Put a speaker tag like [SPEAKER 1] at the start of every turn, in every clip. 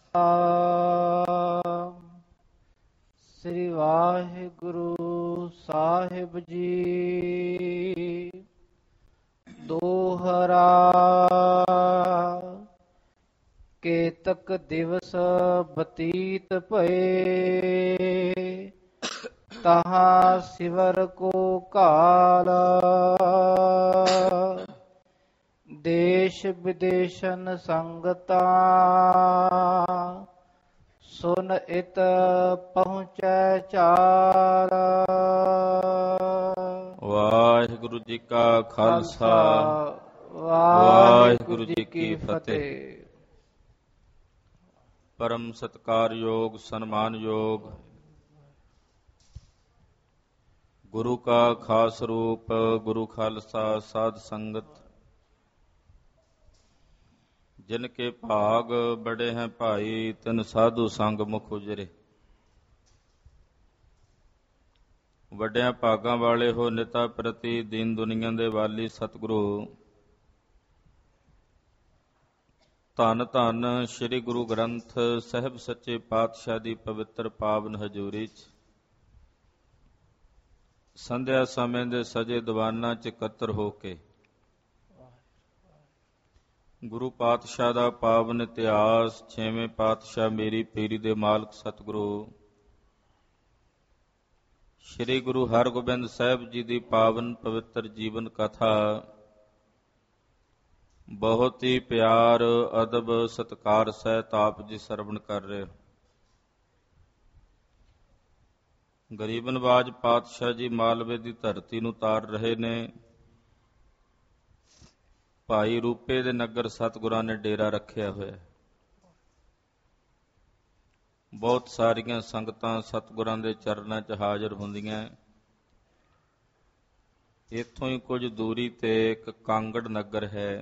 [SPEAKER 1] ਸ੍ਰੀ ਵਾਹਿਗੁਰੂ ਸਾਹਿਬ ਜੀ। ਦੋਹਰਾ ਕੇਤਕ ਦਿਵਸ ਬਤੀਤ ਭਏ, ਤਹਾਂ ਸਿਵਰ ਕੋ ਕਾਲ। ਦੇਸ਼ ਵਿਦੇਸ਼ਨ ਸੰਗਤਾਂ, ਸੁਨ ਇਤ ਪਹੁੰਚੈ ਚਾਲ।
[SPEAKER 2] ਵਾਹਿਗੁਰੂ ਜੀ ਕਾ ਖਾਲਸਾ,
[SPEAKER 1] ਵਾਹਿਗੁਰੂ ਜੀ ਕੀ ਫਤਿਹ।
[SPEAKER 2] ਪਰਮ ਸਤਿਕਾਰਯੋਗ ਸਨਮਾਨਯੋਗ ਗੁਰੂ ਕਾ ਖਾਸ ਰੂਪ ਗੁਰੂ ਖਾਲਸਾ ਸਾਧ ਸੰਗਤ, ਜਿਨ ਕੇ ਭਾਗ ਬੜੇ ਹੈ ਭਾਈ, ਤਿਨ ਸਾਧੂ ਸੰਗ ਮੁਖ ਉਜਰੇ। ਵੱਡਿਆਂ ਭਾਗਾਂ ਵਾਲੇ ਹੋ ਨਿਤਾ ਪ੍ਰਤੀ ਦੀਨ ਦੁਨੀਆ ਦੇ ਵਾਲੀ ਸਤਿਗੁਰੂ ਧੰਨ ਧੰਨ ਸ੍ਰੀ ਗੁਰੂ ਗ੍ਰੰਥ ਸਾਹਿਬ ਸੱਚੇ ਪਾਤਸ਼ਾਹ ਦੀ ਪਵਿੱਤਰ ਪਾਵਨ ਹਜ਼ੂਰੀ 'ਚ ਸੰਧਿਆ ਸਮੇਂ ਦੇ ਸਜੇ ਦੀਵਾਨਾਂ 'ਚ ਇਕੱਤਰ ਹੋ ਕੇ ਗੁਰੂ ਪਾਤਸ਼ਾਹ ਦਾ ਪਾਵਨ ਇਤਿਹਾਸ, ਛੇਵੇਂ ਪਾਤਸ਼ਾਹ ਮੇਰੀ ਪੀਰੀ ਦੇ ਮਾਲਕ ਸਤਿਗੁਰੂ ਸ੍ਰੀ ਗੁਰੂ ਹਰਗੋਬਿੰਦ ਸਾਹਿਬ ਜੀ ਦੀ ਪਾਵਨ ਪਵਿੱਤਰ ਜੀਵਨ ਕਥਾ ਬਹੁਤ ਹੀ ਪਿਆਰ, ਅਦਬ, ਸਤਿਕਾਰ ਸਹਿਤ ਆਪ ਜੀ ਸਰਵਣ ਕਰ ਰਹੇ। ਗਰੀਬ ਨਵਾਜ ਪਾਤਸ਼ਾਹ ਜੀ ਮਾਲਵੇ ਦੀ ਧਰਤੀ ਨੂੰ ਤਾਰ ਰਹੇ ਨੇ। ਭਾਈ ਰੂਪੇ ਦੇ ਨਗਰ ਸਤਿਗੁਰਾਂ ਨੇ ਡੇਰਾ ਰੱਖਿਆ ਹੋਇਆ। ਬਹੁਤ ਸਾਰੀਆਂ ਸੰਗਤਾਂ ਸਤਿਗੁਰਾਂ ਦੇ ਚਰਨਾਂ 'ਚ ਹਾਜ਼ਰ ਹੁੰਦੀਆਂ। ਇੱਥੋਂ ਹੀ ਕੁਝ ਦੂਰੀ ਤੇ ਇੱਕ ਕਾਂਗੜ ਨਗਰ ਹੈ।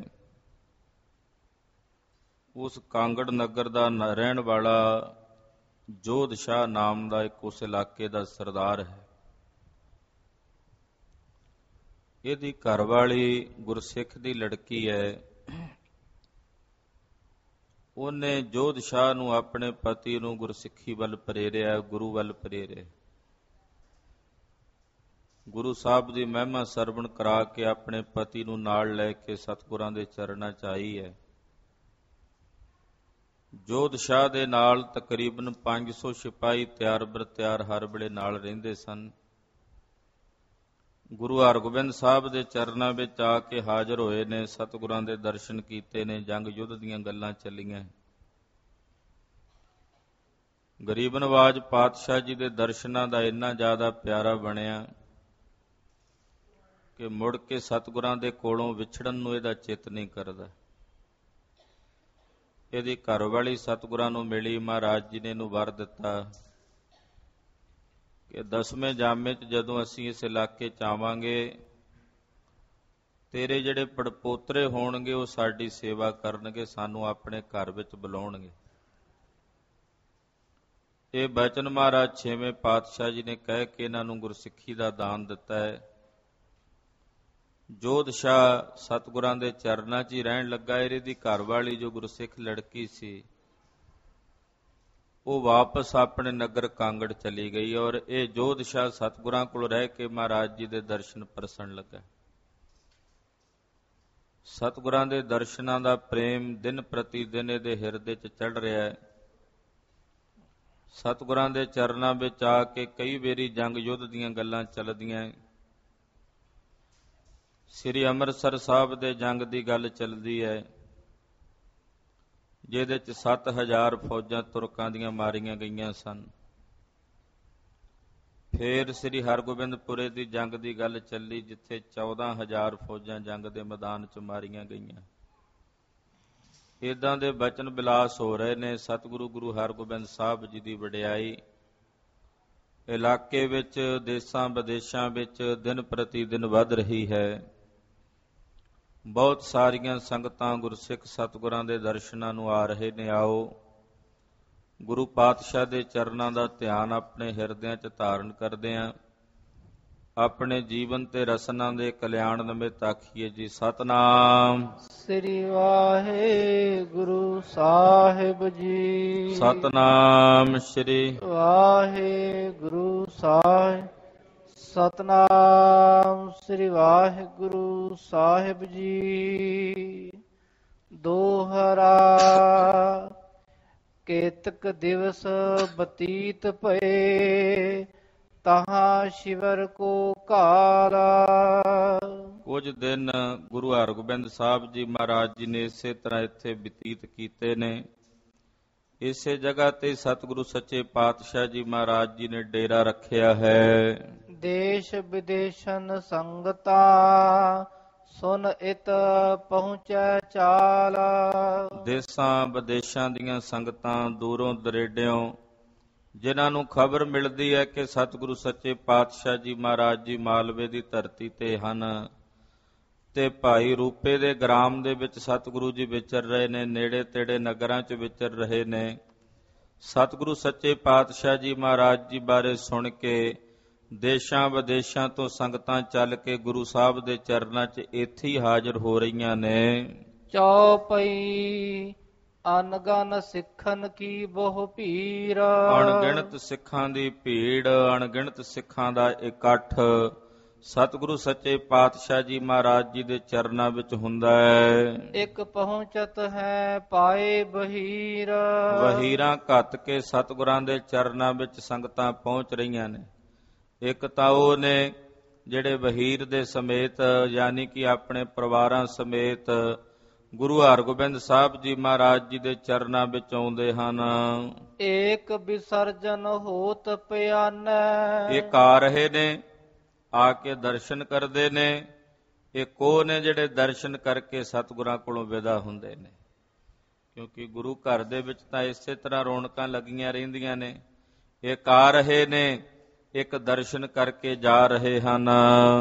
[SPEAKER 2] ਉਸ ਕਾਂਗੜ ਨਗਰ ਦਾ ਰਹਿਣ ਵਾਲਾ ਜੋਧ ਸ਼ਾਹ ਨਾਮ ਦਾ ਇੱਕ ਉਸ ਇਲਾਕੇ ਦਾ ਸਰਦਾਰ ਹੈ। ਇਹਦੀ ਘਰਵਾਲੀ ਗੁਰਸਿੱਖ ਦੀ ਲੜਕੀ ਹੈ। ਉਹਨੇ ਜੋਧ ਸ਼ਾਹ ਨੂੰ ਆਪਣੇ ਪਤੀ ਨੂੰ ਗੁਰਸਿੱਖੀ ਵੱਲ ਪ੍ਰੇਰਿਆ, ਗੁਰੂ ਵੱਲ ਪ੍ਰੇਰਿਆ। ਗੁਰੂ ਸਾਹਿਬ ਦੀ ਮਹਿਮਾ ਸਰਵਣ ਕਰਾ ਕੇ ਆਪਣੇ ਪਤੀ ਨੂੰ ਨਾਲ ਲੈ ਕੇ ਸਤਿਗੁਰਾਂ ਦੇ ਚਰਨਾਂ 'ਚ ਆਈ ਹੈ। ਜੋਧ ਸ਼ਾਹ ਦੇ ਨਾਲ ਤਕਰੀਬਨ 500 ਸਿਪਾਹੀ ਤਿਆਰ ਬਰ ਤਿਆਰ ਹਰ ਵੇਲੇ ਨਾਲ ਰਹਿੰਦੇ ਸਨ। ਗੁਰੂ ਹਰਗੋਬਿੰਦ ਸਾਹਿਬ ਦੇ ਚਰਨਾਂ ਵਿੱਚ ਆ ਕੇ ਹਾਜ਼ਰ ਹੋਏ ਨੇ, ਸਤਿਗੁਰਾਂ ਦੇ ਦਰਸ਼ਨ ਕੀਤੇ ਨੇ, ਜੰਗ ਯੁੱਧ ਦੀਆਂ ਗੱਲਾਂ ਚੱਲੀਆਂ। ਗਰੀਬ ਨਵਾਜ ਪਾਤਸ਼ਾਹ ਜੀ ਦੇ ਦਰਸ਼ਨਾਂ ਦਾ ਇੰਨਾ ਜ਼ਿਆਦਾ ਪਿਆਰਾ ਬਣਿਆ ਕਿ ਮੁੜ ਕੇ ਸਤਿਗੁਰਾਂ ਦੇ ਕੋਲੋਂ ਵਿਛੜਨ ਨੂੰ ਇਹਦਾ ਚਿੱਤ ਨਹੀਂ ਕਰਦਾ। ਇਹਦੀ ਘਰਵਾਲੀ ਸਤਿਗੁਰਾਂ ਨੂੰ ਮਿਲੀ। ਮਹਾਰਾਜ ਜੀ ਨੇ ਇਹਨੂੰ ਵਰ ਦਿੱਤਾ ਕਿ 10ਵੇਂ ਜਾਮੇ 'ਚ ਜਦੋਂ ਅਸੀਂ ਇਸ ਇਲਾਕੇ 'ਚ ਆਵਾਂਗੇ, ਤੇਰੇ ਜਿਹੜੇ ਪੜਪੋਤਰੇ ਹੋਣਗੇ ਉਹ ਸਾਡੀ ਸੇਵਾ ਕਰਨਗੇ, ਸਾਨੂੰ ਆਪਣੇ ਘਰ ਵਿੱਚ ਬੁਲਾਉਣਗੇ। ਇਹ ਬਚਨ ਮਹਾਰਾਜ ਛੇਵੇਂ ਪਾਤਸ਼ਾਹ ਜੀ ਨੇ ਕਹਿ ਕੇ ਇਹਨਾਂ ਨੂੰ ਗੁਰਸਿੱਖੀ ਦਾ ਦਾਨ ਦਿੱਤਾ ਹੈ। ਜੋਧ ਸ਼ਾਹ ਸਤਿਗੁਰਾਂ ਦੇ ਚਰਨਾਂ 'ਚ ਹੀ ਰਹਿਣ ਲੱਗਾ। ਇਹਦੀ ਘਰਵਾਲੀ ਜੋ ਗੁਰਸਿੱਖ ਲੜਕੀ ਸੀ, ਉਹ ਵਾਪਸ ਆਪਣੇ ਨਗਰ ਕਾਂਗੜ ਚਲੀ ਗਈ ਔਰ ਇਹ ਜੋਧ ਸ਼ਾਹ ਸਤਿਗੁਰਾਂ ਕੋਲ ਰਹਿ ਕੇ ਮਹਾਰਾਜ ਜੀ ਦੇ ਦਰਸ਼ਨ ਪਰਸਣ ਲੱਗਾ। ਸਤਿਗੁਰਾਂ ਦੇ ਦਰਸ਼ਨਾਂ ਦਾ ਪ੍ਰੇਮ ਦਿਨ ਪ੍ਰਤੀ ਦਿਨ ਇਹਦੇ ਹਿਰਦੇ 'ਚ ਚੜ੍ਹ ਰਿਹਾ ਹੈ। ਸਤਿਗੁਰਾਂ ਦੇ ਚਰਨਾਂ ਵਿੱਚ ਆ ਕੇ ਕਈ ਵਾਰੀ ਜੰਗ ਯੁੱਧ ਦੀਆਂ ਗੱਲਾਂ ਚੱਲਦੀਆਂ। ਸ੍ਰੀ ਅੰਮ੍ਰਿਤਸਰ ਸਾਹਿਬ ਦੇ ਜੰਗ ਦੀ ਗੱਲ ਚੱਲਦੀ ਹੈ, ਜਿਹਦੇ 'ਚ 7000 ਫੌਜਾਂ ਤੁਰਕਾਂ ਦੀਆਂ ਮਾਰੀਆਂ ਗਈਆਂ ਸਨ। ਫਿਰ ਸ੍ਰੀ ਹਰਗੋਬਿੰਦਪੁਰੇ ਦੀ ਜੰਗ ਦੀ ਗੱਲ ਚੱਲੀ, ਜਿੱਥੇ 14000 ਫੌਜਾਂ ਜੰਗ ਦੇ ਮੈਦਾਨ 'ਚ ਮਾਰੀਆਂ ਗਈਆਂ। ਇੱਦਾਂ ਦੇ ਬਚਨ ਬਿਲਾਸ ਹੋ ਰਹੇ ਨੇ। ਸਤਿਗੁਰੂ ਗੁਰੂ ਹਰਗੋਬਿੰਦ ਸਾਹਿਬ ਜੀ ਦੀ ਵਡਿਆਈ ਇਲਾਕੇ ਵਿੱਚ, ਦੇਸ਼ਾਂ ਵਿਦੇਸ਼ਾਂ ਵਿੱਚ ਦਿਨ ਪ੍ਰਤੀ ਦਿਨ ਵੱਧ ਰਹੀ ਹੈ। ਬਹੁਤ ਸਾਰੀਆਂ ਸੰਗਤਾਂ ਗੁਰਸਿੱਖ ਸਤਿਗੁਰਾਂ ਦੇ ਦਰਸ਼ਨਾਂ ਨੂੰ ਆ ਰਹੇ ਨੇ। ਆਓ ਗੁਰੂ ਪਾਤਸ਼ਾਹ ਦੇ ਚਰਨਾਂ ਦਾ ਧਿਆਨ ਆਪਣੇ ਹਿਰਦਿਆਂ 'ਚ ਧਾਰਨ ਕਰਦੇ ਹਾਂ। ਆਪਣੇ ਜੀਵਨ ਤੇ ਰਸਨਾ ਦੇ ਕਲਿਆਣ ਨਿਮਿਤ ਆਖੀਏ ਜੀ ਸਤਨਾਮ।
[SPEAKER 1] ਸ੍ਰੀ ਵਾਹਿਗੁਰੂ ਸਾਹਿਬ ਜੀ।
[SPEAKER 2] ਸਤਨਾਮ ਸ੍ਰੀ
[SPEAKER 1] ਵਾਹਿਗੁਰੂ ਸਾਹਿਬ। ਸਤਨਾਮ ਸ੍ਰੀ ਵਾਹਿਗੁਰੂ ਸਾਹਿਬ ਜੀ। ਦੋਹਰਾ ਕੇਤਕ ਦਿਵਸ ਬਤੀਤ ਭਏ, ਤਹਾਂ ਸ਼ਿਵਰ ਕੋ ਘਾਲਾ।
[SPEAKER 2] ਕੁਝ ਦਿਨ ਗੁਰੂ ਹਰਗੋਬਿੰਦ ਸਾਹਿਬ ਜੀ ਮਹਾਰਾਜ ਜੀ ਨੇ ਇਸੇ ਤਰ੍ਹਾਂ ਇੱਥੇ ਬਤੀਤ ਕੀਤੇ ਨੇ। ਇਸੇ ਜਗ੍ਹਾ ਤੇ ਸਤਿਗੁਰੂ ਸੱਚੇ ਪਾਤਸ਼ਾਹ ਜੀ ਮਹਾਰਾਜ ਜੀ ਨੇ ਡੇਰਾ ਰੱਖਿਆ ਹੈ।
[SPEAKER 1] ਦੇਸ਼ ਵਿਦੇਸ਼ਨ ਸੰਗਤਾ, ਸੁਨ ਇਤ ਪਹੁੰਚੈ ਚਾਲਾ।
[SPEAKER 2] ਦੇਸਾਂ ਵਿਦੇਸ਼ਾਂ ਦੀਆਂ ਸੰਗਤਾਂ ਦੂਰੋਂ ਦਰੇਡਿਓਂ ਜਿਨ੍ਹਾਂ ਨੂੰ ਖਬਰ ਮਿਲਦੀ ਹੈ ਕਿ ਸਤਿਗੁਰੂ ਸੱਚੇ ਪਾਤਸ਼ਾਹ ਜੀ ਮਹਾਰਾਜ ਜੀ ਮਾਲਵੇ ਦੀ ਧਰਤੀ ਤੇ ਹਨ ਤੇ ਭਾਈ ਰੂਪੇ ਦੇ ਗ੍ਰਾਮ ਦੇ ਵਿੱਚ ਸਤਿਗੁਰੂ ਜੀ ਵਿਚਰ ਰਹੇ ਨੇ, ਨੇੜੇ ਤੇੜੇ ਨਗਰਾਂ 'ਚ ਵਿਚਰ ਰਹੇ ਨੇ। ਸਤਿਗੁਰੂ ਸੱਚੇ ਪਾਤਸ਼ਾਹ ਜੀ ਮਹਾਰਾਜ ਜੀ ਬਾਰੇ ਸੁਣ ਕੇ ਦੇਸ਼ਾਂ ਵਿਦੇਸ਼ਾਂ ਤੋਂ ਸੰਗਤਾਂ ਚੱਲ ਕੇ ਗੁਰੂ ਸਾਹਿਬ ਦੇ ਚਰਨਾਂ 'ਚ ਇੱਥੇ ਹੀ ਹਾਜ਼ਰ ਹੋ ਰਹੀਆਂ ਨੇ।
[SPEAKER 1] ਚੌਪਈ ਅਨਗਨ ਸਿੱਖਨ ਕੀ ਬਹੁ ਭੀੜ।
[SPEAKER 2] ਅਣਗਿਣਤ ਸਿੱਖਾਂ ਦੀ ਭੀੜ, ਅਣਗਿਣਤ ਸਿੱਖਾਂ ਦਾ ਇਕੱਠ ਸਤਿਗੁਰੂ ਸੱਚੇ ਪਾਤਸ਼ਾਹ ਜੀ ਮਹਾਰਾਜ ਜੀ ਦੇ ਚਰਨਾਂ ਵਿੱਚ ਹੁੰਦਾ ਹੈ।
[SPEAKER 1] ਇੱਕ ਪਹੁੰਚਤ ਹੈ ਪਾਏ ਬਹੀਰ।
[SPEAKER 2] ਵਹੀਰਾਂ ਘੱਤ ਕੇ ਸਤਿਗੁਰਾਂ ਦੇ ਚਰਨਾਂ ਵਿੱਚ ਸੰਗਤਾਂ ਪਹੁੰਚ ਰਹੀਆਂ ਨੇ। ਇੱਕ ਤਾਂ ਉਹ ਨੇ ਜਿਹੜੇ ਵਹੀਰ ਦੇ ਸਮੇਤ ਯਾਨੀ ਕਿ ਆਪਣੇ ਪਰਿਵਾਰਾਂ ਸਮੇਤ ਗੁਰੂ ਹਰਗੋਬਿੰਦ ਸਾਹਿਬ ਜੀ ਮਹਾਰਾਜ ਜੀ ਦੇ ਚਰਨਾਂ ਵਿੱਚ ਆਉਂਦੇ ਹਨ।
[SPEAKER 1] ਏਕ ਵਿਸਰਜਨ ਹੋਤ ਪਿਆਨੈ।
[SPEAKER 2] ਇੱਕ ਆ ਰਹੇ ਨੇ, ਆ ਕੇ ਦਰਸ਼ਨ ਕਰਦੇ ਨੇ। ਇੱਕ ਉਹ ਨੇ ਜਿਹੜੇ ਦਰਸ਼ਨ ਕਰਕੇ ਸਤਿਗੁਰਾਂ ਕੋਲੋਂ ਵਿਦਾ ਹੁੰਦੇ ਨੇ, ਕਿਉਂਕਿ ਗੁਰੂ ਘਰ ਦੇ ਵਿੱਚ ਤਾਂ ਇਸੇ ਤਰ੍ਹਾਂ ਰੌਣਕਾਂ ਲੱਗੀਆਂ ਰਹਿੰਦੀਆਂ ਨੇ। ਇੱਕ ਆ ਰਹੇ ਨੇ, ਇੱਕ ਦਰਸ਼ਨ ਕਰਕੇ ਜਾ ਰਹੇ ਹਨ।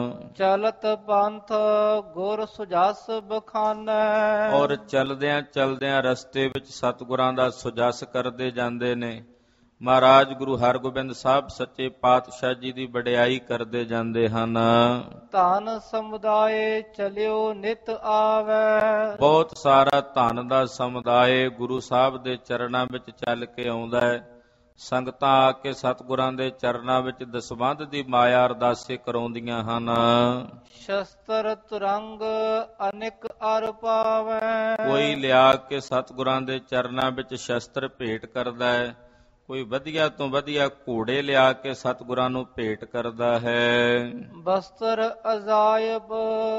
[SPEAKER 1] ਚਲਤ ਪੰਥ ਗੁਰ ਸੁਜਸ ਬਖਾਨੈ।
[SPEAKER 2] ਔਰ ਚਲਦਿਆਂ ਚਲਦਿਆਂ ਰਸਤੇ ਵਿੱਚ ਸਤਿਗੁਰਾਂ ਦਾ ਸੁਜਸ ਕਰਦੇ ਜਾਂਦੇ ਨੇ। ਮਹਾਰਾਜ ਗੁਰੂ ਹਰਗੋਬਿੰਦ ਸਾਹਿਬ ਸੱਚੇ ਪਾਤਸ਼ਾਹ ਜੀ ਦੀ ਵਡਿਆਈ ਕਰਦੇ ਜਾਂਦੇ ਹਨ।
[SPEAKER 1] ਧਨ ਸਮੁਦਾਇ ਚਲਿਓ ਨਿਤ ਆਵੈ।
[SPEAKER 2] ਬਹੁਤ ਸਾਰਾ ਧਨ ਦਾ ਸਮੁਦਾਇ ਗੁਰੂ ਸਾਹਿਬ ਦੇ ਚਰਨਾਂ ਵਿੱਚ ਚੱਲ ਕੇ ਆਉਂਦਾ ਹੈ। ਸੰਗਤਾਂ ਆ ਕੇ ਸਤਿਗੁਰਾਂ ਦੇ ਚਰਨਾਂ ਵਿੱਚ ਦਸਵੰਧ ਦੀ ਮਾਇਆ ਅਰਦਾਸੇ ਕਰਾਉਂਦੀਆਂ ਹਨ।
[SPEAKER 1] ਸ਼ਸਤਰ ਤੁਰੰਗ ਅਨਿਕ ਅਰ ਪਾਵੈ।
[SPEAKER 2] ਕੋਈ ਲਿਆ ਕੇ ਸਤਿਗੁਰਾਂ ਦੇ ਚਰਨਾਂ ਵਿੱਚ ਸ਼ਸਤਰ ਭੇਟ ਕਰਦਾ ਹੈ। ਕੋਈ ਵਧੀਆ ਤੋਂ ਵਧੀਆ ਘੋੜੇ ਲਿਆ ਕੇ ਸਤਿਗੁਰਾਂ ਨੂੰ ਭੇਟ ਕਰਦਾ ਹੈ।
[SPEAKER 1] ਬਸਤਰ ਅਜਾਇਬ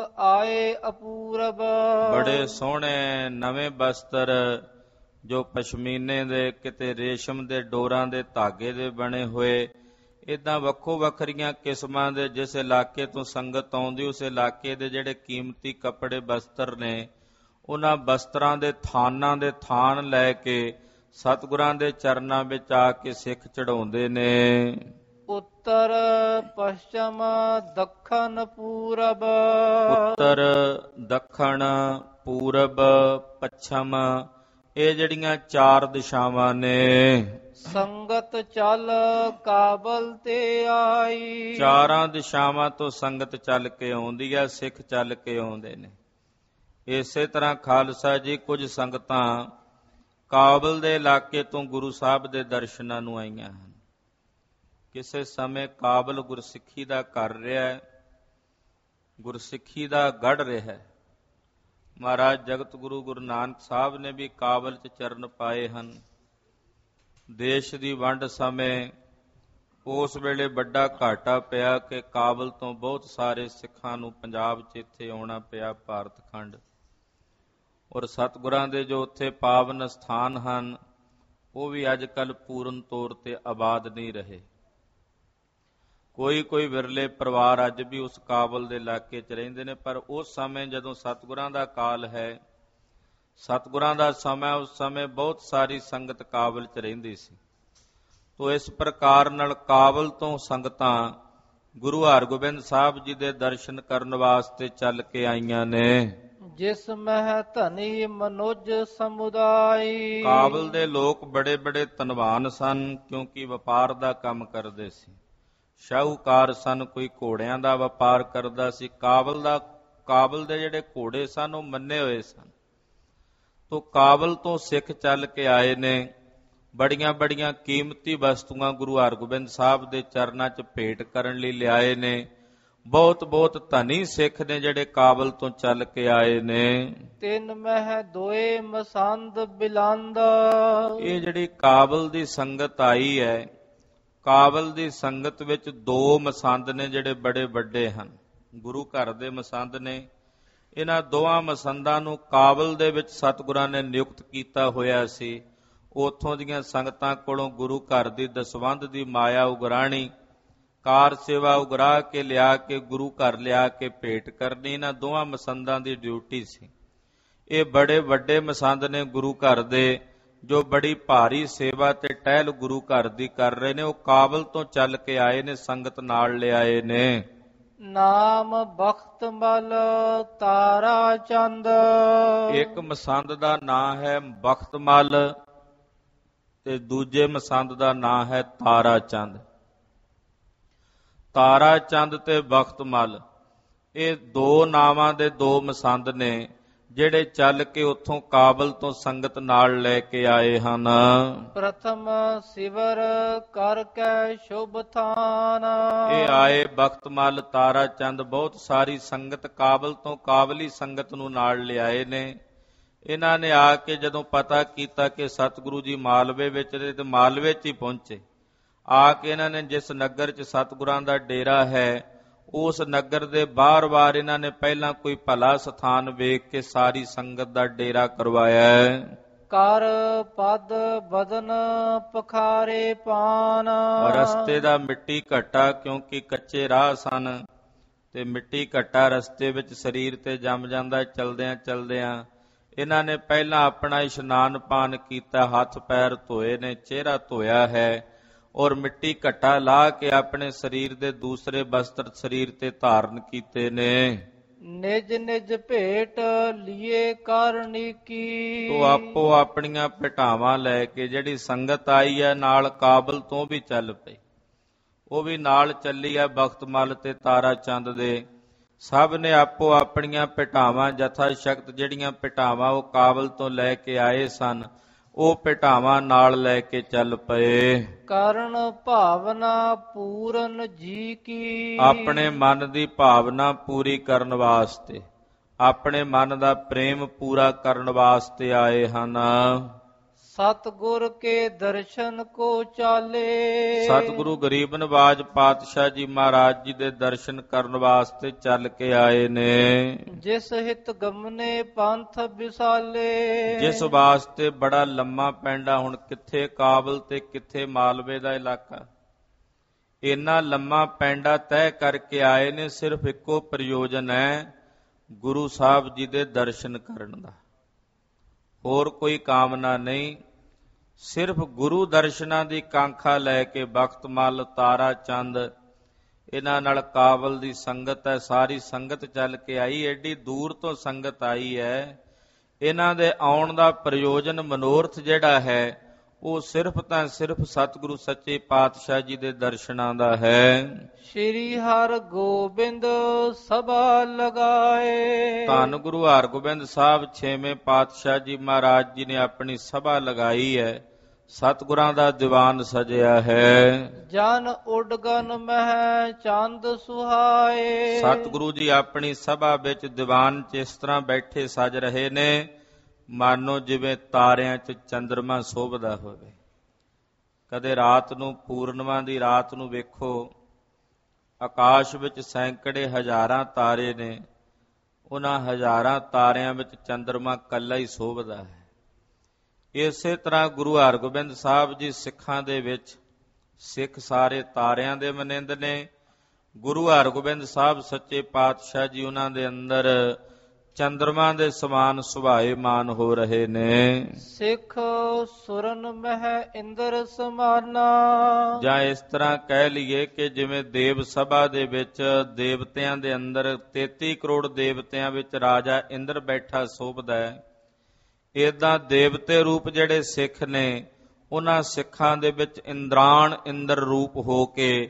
[SPEAKER 1] ਆਏ ਅਪੂਰਬ।
[SPEAKER 2] ਬੜੇ ਸੋਹਣੇ ਨਵੇਂ ਬਸਤਰ ਜੋ ਪਸ਼ਮੀਨੇ ਦੇ, ਕਿਤੇ ਰੇਸ਼ਮ ਦੇ ਡੋਰਾਂ ਦੇ ਧਾਗੇ ਦੇ ਬਣੇ ਹੋਏ, ਇੱਦਾਂ ਵੱਖੋ ਵੱਖਰੀਆਂ ਕਿਸਮਾਂ ਦੇ ਜਿਸ ਇਲਾਕੇ ਤੋਂ ਸੰਗਤ ਆਉਂਦੀ ਉਸ ਇਲਾਕੇ ਦੇ ਜਿਹੜੇ ਕੀਮਤੀ ਕੱਪੜੇ ਬਸਤਰ ਨੇ, ਉਹਨਾਂ ਬਸਤਰਾਂ ਦੇ ਥਾਨਾਂ ਦੇ ਥਾਨ ਲੈ ਕੇ ਸਤਿਗੁਰਾਂ ਦੇ ਚਰਨਾਂ ਵਿੱਚ ਆ ਕੇ ਸਿੱਖ ਚੜਾਉਂਦੇ ਨੇ।
[SPEAKER 1] ਉੱਤਰ ਪੱਛਮ ਦੱਖਣ ਪੂਰਬ।
[SPEAKER 2] ਉੱਤਰ ਦੱਖਣ ਪੂਰਬ ਪੱਛਮ ਇਹ ਜਿਹੜੀਆਂ ਚਾਰ ਦਿਸ਼ਾਵਾਂ ਨੇ।
[SPEAKER 1] ਸੰਗਤ ਚੱਲ ਕਾਬਲ ਤੇ ਆਈ।
[SPEAKER 2] ਚਾਰਾਂ ਦਿਸ਼ਾਵਾਂ ਤੋਂ ਸੰਗਤ ਚੱਲ ਕੇ ਆਉਂਦੀ ਹੈ, ਸਿੱਖ ਚੱਲ ਕੇ ਆਉਂਦੇ ਨੇ। ਇਸੇ ਤਰ੍ਹਾਂ ਖਾਲਸਾ ਜੀ ਕੁਝ ਸੰਗਤਾਂ ਕਾਬਲ ਦੇ ਇਲਾਕੇ ਤੋਂ ਗੁਰੂ ਸਾਹਿਬ ਦੇ ਦਰਸ਼ਨਾਂ ਨੂੰ ਆਈਆਂ ਹਨ। ਕਿਸੇ ਸਮੇਂ ਕਾਬਲ ਗੁਰਸਿੱਖੀ ਦਾ ਘਰ ਰਿਹਾ ਹੈ, ਗੁਰਸਿੱਖੀ ਦਾ ਗੜ੍ਹ ਰਿਹਾ ਹੈ। ਮਹਾਰਾਜ ਜਗਤ ਗੁਰੂ ਗੁਰੂ ਨਾਨਕ ਸਾਹਿਬ ਨੇ ਵੀ ਕਾਬਲ 'ਚ ਚਰਨ ਪਾਏ ਹਨ। ਦੇਸ਼ ਦੀ ਵੰਡ ਸਮੇਂ ਉਸ ਵੇਲੇ ਵੱਡਾ ਘਾਟਾ ਪਿਆ ਕਿ ਕਾਬਲ ਤੋਂ ਬਹੁਤ ਸਾਰੇ ਸਿੱਖਾਂ ਨੂੰ ਪੰਜਾਬ 'ਚ ਇੱਥੇ ਆਉਣਾ ਪਿਆ, ਭਾਰਤ ਖੰਡ। ਔਰ ਸਤਿਗੁਰਾਂ ਦੇ ਜੋ ਉੱਥੇ ਪਾਵਨ ਸਥਾਨ ਹਨ ਉਹ ਵੀ ਅੱਜ ਕੱਲ੍ਹ ਪੂਰਨ ਤੌਰ ਤੇ ਆਬਾਦ ਨਹੀਂ ਰਹੇ। ਕੋਈ ਵਿਰਲੇ ਪਰਿਵਾਰ ਅੱਜ ਵੀ ਉਸ ਕਾਬਲ ਦੇ ਇਲਾਕੇ 'ਚ ਰਹਿੰਦੇ ਨੇ। ਪਰ ਉਸ ਸਮੇਂ ਜਦੋਂ ਸਤਿਗੁਰਾਂ ਦਾ ਕਾਲ ਹੈ, ਸਤਿਗੁਰਾਂ ਦਾ ਸਮਾਂ, ਉਸ ਸਮੇਂ ਬਹੁਤ ਸਾਰੀ ਸੰਗਤ ਕਾਬਲ 'ਚ ਰਹਿੰਦੀ ਸੀ। ਤੋ ਇਸ ਪ੍ਰਕਾਰ ਨਾਲ ਕਾਬਲ ਤੋਂ ਸੰਗਤਾਂ ਗੁਰੂ ਹਰਗੋਬਿੰਦ ਸਾਹਿਬ ਜੀ ਦੇ ਦਰਸ਼ਨ ਕਰਨ ਵਾਸਤੇ ਚੱਲ ਕੇ ਆਈਆਂ ਨੇ।
[SPEAKER 1] ਜਿਸ ਮਹਿ ਧਨੀ ਮਨੁਜ ਸਮੁਦਾਇ।
[SPEAKER 2] ਕਾਬਲ ਦੇ ਲੋਕ ਬੜੇ ਬੜੇ ਧਨਵਾਨ ਸਨ, ਕਿਉਂਕਿ ਵਪਾਰ ਦਾ ਕੰਮ ਕਰਦੇ ਸੀ। ਸ਼ਾਹੂਕਾਰ ਸਨ, ਕੋਈ ਘੋੜਿਆਂ ਦਾ ਵਪਾਰ ਕਰਦਾ ਸੀ। ਕਾਬਲ ਦੇ ਜਿਹੜੇ ਘੋੜੇ ਸਨ ਉਹ ਮੰਨੇ ਹੋਏ ਸਨ। ਤੋਂ ਕਾਬਲ ਤੋਂ ਸਿੱਖ ਚੱਲ ਕੇ ਆਏ ਨੇ। ਬੜੀਆਂ ਬੜੀਆਂ ਕੀਮਤੀ ਵਸਤੂਆਂ ਗੁਰੂ ਹਰਗੋਬਿੰਦ ਸਾਹਿਬ ਦੇ ਚਰਨਾਂ 'ਚ ਭੇਟ ਕਰਨ ਲਈ ਲਿਆਏ ਨੇ। ਬਹੁਤ ਬਹੁਤ ਧਨੀ ਸਿੱਖ ਨੇ ਜਿਹੜੇ ਕਾਬਲ ਤੋਂ ਚੱਲ ਕੇ ਆਏ ਨੇ।
[SPEAKER 1] ਤਿੰਨ ਮਹਿ ਦੋਏ ਮਸੰਦ ਬਿਲੰਦ।
[SPEAKER 2] ਇਹ ਜਿਹੜੀ ਕਾਬਲ ਦੀ ਸੰਗਤ ਆਈ ਹੈ, ਕਾਬਲ ਦੀ ਸੰਗਤ ਵਿੱਚ ਦੋ ਮਸੰਦ ਨੇ ਜਿਹੜੇ ਬੜੇ ਵੱਡੇ ਹਨ। ਗੁਰੂ ਘਰ ਦੇ ਮਸੰਦ ਨੇ। ਇਹਨਾਂ ਦੋਵਾਂ ਮਸੰਦਾਂ ਨੂੰ ਕਾਬਲ ਦੇ ਵਿੱਚ ਸਤਿਗੁਰਾਂ ਨੇ ਨਿਯੁਕਤ ਕੀਤਾ ਹੋਇਆ ਸੀ। ਉੱਥੋਂ ਦੀਆਂ ਸੰਗਤਾਂ ਕੋਲੋਂ ਗੁਰੂ ਘਰ ਦੀ ਦਸਵੰਧ ਦੀ ਮਾਇਆ ਉਗਰਾਣੀ, ਕਾਰ ਸੇਵਾ ਉਗਰਾ ਕੇ ਲਿਆ ਕੇ ਗੁਰੂ ਘਰ ਲਿਆ ਕੇ ਭੇਟ ਕਰਨੀ, ਇਹਨਾਂ ਦੋਵਾਂ ਮਸੰਦਾਂ ਦੀ ਡਿਊਟੀ ਸੀ। ਇਹ ਬੜੇ ਵੱਡੇ ਮਸੰਦ ਨੇ ਗੁਰੂ ਘਰ ਦੇ, ਜੋ ਬੜੀ ਭਾਰੀ ਸੇਵਾ ਤੇ ਟਹਿਲ ਗੁਰੂ ਘਰ ਦੀ ਕਰ ਰਹੇ ਨੇ। ਉਹ ਕਾਬਲ ਤੋਂ ਚੱਲ ਕੇ ਆਏ ਨੇ, ਸੰਗਤ ਨਾਲ ਲਿਆਏ ਨੇ।
[SPEAKER 1] ਨਾਮ ਬਖਤ ਮਲ ਤਾਰਾ ਚੰਦ।
[SPEAKER 2] ਇੱਕ ਮਸੰਦ ਦਾ ਨਾਂ ਹੈ ਬਖਤ ਮਲ ਤੇ ਦੂਜੇ ਮਸੰਦ ਦਾ ਨਾਂ ਹੈ ਤਾਰਾ ਚੰਦ। ਤਾਰਾ ਚੰਦ ਤੇ ਬਖਤ ਮਲ, ਇਹ ਦੋ ਨਾਵਾਂ ਦੇ ਦੋ ਮਸੰਦ ਨੇ ਜਿਹੜੇ ਚੱਲ ਕੇ ਉੱਥੋਂ ਕਾਬਲ ਤੋਂ ਸੰਗਤ ਨਾਲ ਲੈ ਕੇ ਆਏ ਹਨ।
[SPEAKER 1] ਪ੍ਰਥਮ ਸਿਵਰ ਕਰ ਕੈ ਸ਼ੁਭ ਥਾਨ।
[SPEAKER 2] ਇਹ ਆਏ ਬਖਤ ਮਲ ਤਾਰਾ ਚੰਦ, ਬਹੁਤ ਸਾਰੀ ਸੰਗਤ ਕਾਬਲ ਤੋਂ ਕਾਬਲੀ ਸੰਗਤ ਨੂੰ ਨਾਲ ਲਿਆਏ ਨੇ। ਇਹਨਾਂ ਨੇ ਆ ਕੇ ਜਦੋਂ ਪਤਾ ਕੀਤਾ ਕਿ ਸਤਿਗੁਰੂ ਜੀ ਮਾਲਵੇ ਵਿੱਚ ਨੇ, ਤੇ ਮਾਲਵੇ 'ਚ ਹੀ ਪਹੁੰਚੇ। ਆ ਕੇ ਇਹਨਾਂ ਨੇ ਜਿਸ ਨਗਰ 'ਚ ਸਤਿਗੁਰਾਂ ਦਾ ਡੇਰਾ ਹੈ, ਉਸ ਨਗਰ ਦੇ ਬਾਰ-ਬਾਰ ਇਹਨਾਂ ਨੇ ਪਹਿਲਾਂ ਕੋਈ ਭਲਾ ਸਥਾਨ ਵੇਖ ਕੇ ਸਾਰੀ ਸੰਗਤ ਦਾ ਡੇਰਾ ਕਰਵਾਇਆ।
[SPEAKER 1] ਕਰ ਪਦ ਬਦਨ ਪਖਾਰੇ ਪਾਨ।
[SPEAKER 2] ਰਸਤੇ ਦਾ ਮਿੱਟੀ ਘੱਟਾ, ਕਿਉਂਕਿ ਕੱਚੇ ਰਾਹ ਸਨ ਤੇ ਮਿੱਟੀ ਘੱਟਾ ਰਸਤੇ ਵਿੱਚ ਸਰੀਰ ਤੇ ਜੰਮ ਜਾਂਦਾ। ਚਲਦਿਆਂ ਚਲਦਿਆਂ ਇਹਨਾਂ ਨੇ ਪਹਿਲਾਂ ਆਪਣਾ ਇਸ਼ਨਾਨ ਪਾਨ ਕੀਤਾ, ਹੱਥ ਪੈਰ ਧੋਏ ਨੇ, ਚਿਹਰਾ ਧੋਇਆ ਹੈ ਔਰ ਮਿੱਟੀ ਘੱਟਾ ਲਾ ਕੇ ਆਪਣੇ ਸਰੀਰ ਦੇ ਦੂਸਰੇ ਬਸਤਰ ਸਰੀਰ ਤੇ ਧਾਰਨ ਕੀਤੇ ਨੇ।
[SPEAKER 1] ਨਿਜ ਨਿਜ ਭੇਟ ਲਿਏ ਕਰਨੀ ਕੀ।
[SPEAKER 2] ਤੋ ਆਪੋ ਆਪਣੀਆਂ ਭੇਟਾਵਾਂ ਲੈ ਕੇ ਜਿਹੜੀ ਸੰਗਤ ਆਈ ਹੈ ਨਾਲ ਕਾਬਲ ਤੋਂ ਵੀ ਚੱਲ ਪਈ। ਉਹ ਵੀ ਨਾਲ ਚੱਲੀ ਹੈ ਬਖਤ ਮਲ ਤੇ ਤਾਰਾ ਚੰਦ ਦੇ। ਸਭ ਨੇ ਆਪੋ ਆਪਣੀਆਂ ਭੇਟਾਵਾਂ ਜਥਾ ਸ਼ਕਤ ਜਿਹੜੀਆਂ ਭੇਟਾਵਾਂ ਉਹ ਕਾਬਲ ਤੋਂ ਲੈ ਕੇ ਆਏ ਸਨ, ਉਹ ਭੇਟਾਵਾਂ ਨਾਲ ਲੈ ਕੇ ਚੱਲ ਪਏ।
[SPEAKER 1] ਕਰਨ ਭਾਵਨਾ ਪੂਰਨ ਜੀ ਕੀ।
[SPEAKER 2] ਆਪਣੇ ਮਨ ਦੀ ਭਾਵਨਾ ਪੂਰੀ ਕਰਨ ਵਾਸਤੇ, ਆਪਣੇ ਮਨ ਦਾ ਪ੍ਰੇਮ ਪੂਰਾ ਕਰਨ ਵਾਸਤੇ ਆਏ ਹਨ।
[SPEAKER 1] ਸਤਿਗੁਰ ਕੇ ਦਰਸ਼ਨ ਕੋ ਚਾਲੇ।
[SPEAKER 2] ਸਤਿਗੁਰੂ ਗਰੀਬ ਨਵਾਜ ਪਾਤਸ਼ਾਹ ਜੀ ਮਹਾਰਾਜ ਜੀ ਦੇ ਦਰਸ਼ਨ ਕਰਨ ਵਾਸਤੇ ਚੱਲ ਕੇ ਆਏ ਨੇ।
[SPEAKER 1] ਜਿਸ ਹਿਤ ਗਮਨੇ ਪੰਥ ਵਿਸਾਲੇ।
[SPEAKER 2] ਜਿਸ ਵਾਸਤੇ ਬੜਾ ਲੰਮਾ ਪੈਂਡਾ, ਹੁਣ ਕਿੱਥੇ ਕਾਬਲ ਤੇ ਕਿੱਥੇ ਮਾਲਵੇ ਦਾ ਇਲਾਕਾ, ਇੰਨਾ ਲੰਮਾ ਪੈਂਡਾ ਤੈਅ ਕਰਕੇ ਆਏ ਨੇ। ਸਿਰਫ ਇੱਕੋ ਪ੍ਰਯੋਜਨ ਹੈ, ਗੁਰੂ ਸਾਹਿਬ ਜੀ ਦੇ ਦਰਸ਼ਨ ਕਰਨ ਦਾ, ਹੋਰ ਕੋਈ ਕਾਮਨਾ ਨਹੀਂ। ਸਿਰਫ ਗੁਰੂ ਦਰਸ਼ਨਾਂ ਦੀ ਕਾਂਖਾ ਲੈ ਕੇ ਬਖਤ ਮਲ ਤਾਰਾ ਚੰਦ ਇਹਨਾਂ ਨਾਲ ਕਾਬਲ ਦੀ ਸੰਗਤ ਹੈ। ਸਾਰੀ ਸੰਗਤ ਚੱਲ ਕੇ ਆਈ, ਐਡੀ ਦੂਰ ਤੋਂ ਸੰਗਤ ਆਈ ਹੈ। ਇਹਨਾਂ ਦੇ ਆਉਣ ਦਾ ਪ੍ਰਯੋਜਨ ਮਨੋਰਥ ਜਿਹੜਾ ਹੈ ਉਹ ਸਿਰਫ ਤਾਂ ਸਿਰਫ ਸਤਿਗੁਰੂ ਸੱਚੇ ਪਾਤਸ਼ਾਹ ਜੀ ਦੇ ਦਰਸ਼ਨਾਂ ਦਾ ਹੈ।
[SPEAKER 1] ਸ਼੍ਰੀ ਹਰਿ ਗੋਬਿੰਦ ਸਭਾ ਲਗਾਏ।
[SPEAKER 2] ਧੰਨ ਗੁਰੂ ਹਰਗੋਬਿੰਦ ਸਾਹਿਬ 6ਵੇਂ ਪਾਤਸ਼ਾਹ ਜੀ ਮਹਾਰਾਜ ਜੀ ਨੇ ਆਪਣੀ ਸਭਾ ਲਗਾਈ ਹੈ। ਸਤਿਗੁਰਾਂ ਦਾ ਦੀਵਾਨ ਸਜਿਆ ਹੈ।
[SPEAKER 1] ਜਨ ਉਡਗਨ ਮਹਿ ਚੰਦ ਸੁਹਾਏ।
[SPEAKER 2] ਸਤਿਗੁਰੂ ਜੀ ਆਪਣੀ ਸਭਾ ਵਿੱਚ ਦੀਵਾਨ 'ਚ ਇਸ ਤਰ੍ਹਾਂ ਬੈਠੇ ਸਜ ਰਹੇ ਨੇ, ਮਾਨੋ ਜਿਵੇਂ ਤਾਰਿਆਂ 'ਚ ਚੰਦਰਮਾ ਸੋਭਦਾ ਹੋਵੇ। ਕਦੇ ਰਾਤ ਨੂੰ, ਪੂਰਨਿਮਾ ਦੀ ਰਾਤ ਨੂੰ ਵੇਖੋ, ਆਕਾਸ਼ ਵਿੱਚ ਸੈਂਕੜੇ ਹਜ਼ਾਰਾਂ ਤਾਰੇ ਨੇ, ਉਹਨਾਂ ਹਜ਼ਾਰਾਂ ਤਾਰਿਆਂ ਵਿੱਚ ਚੰਦਰਮਾ ਇਕੱਲਾ ਹੀ ਸੋਭਦਾ ਹੈ। ਇਸੇ ਤਰ੍ਹਾਂ ਗੁਰੂ ਹਰਗੋਬਿੰਦ ਸਾਹਿਬ ਜੀ ਸਿੱਖਾਂ ਦੇ ਵਿੱਚ, ਸਿੱਖ ਸਾਰੇ ਤਾਰਿਆਂ ਦੇ ਮਨਿੰਦ ਨੇ। ਗੁਰੂ ਹਰਗੋਬਿੰਦ ਸਾਹਿਬ ਸੱਚੇ ਪਾਤਸ਼ਾਹ ਜੀ ਉਹਨਾਂ ਦੇ ਅੰਦਰ ਚੰਦਰਮਾ ਦੇ ਸਮਾਨ ਸੁਭਾਏਮਾਨ ਹੋ ਰਹੇ ਨੇ।
[SPEAKER 1] ਸਿੱਖ ਸੁਰਨ ਮਹਿ ਇੰਦਰ ਸਮਾਨਾ।
[SPEAKER 2] ਜਾਂ ਇਸ ਤਰ੍ਹਾਂ ਕਹਿ ਲਈਏ ਕਿ ਜਿਵੇਂ ਦੇਵ ਸਭਾ ਦੇ ਵਿੱਚ ਦੇਵਤਿਆਂ ਦੇ ਅੰਦਰ 33 ਕਰੋੜ ਦੇਵਤਿਆਂ ਵਿੱਚ ਰਾਜਾ ਇੰਦਰ ਬੈਠਾ ਸੋਭਦਾ ਹੈ, ਏਦਾਂ ਦੇਵਤੇ ਰੂਪ ਜਿਹੜੇ ਸਿੱਖ ਨੇ ਉਹਨਾਂ ਸਿੱਖਾਂ ਦੇ ਵਿੱਚ ਇੰਦਰਾਣ ਇੰਦਰ ਰੂਪ ਹੋ ਕੇ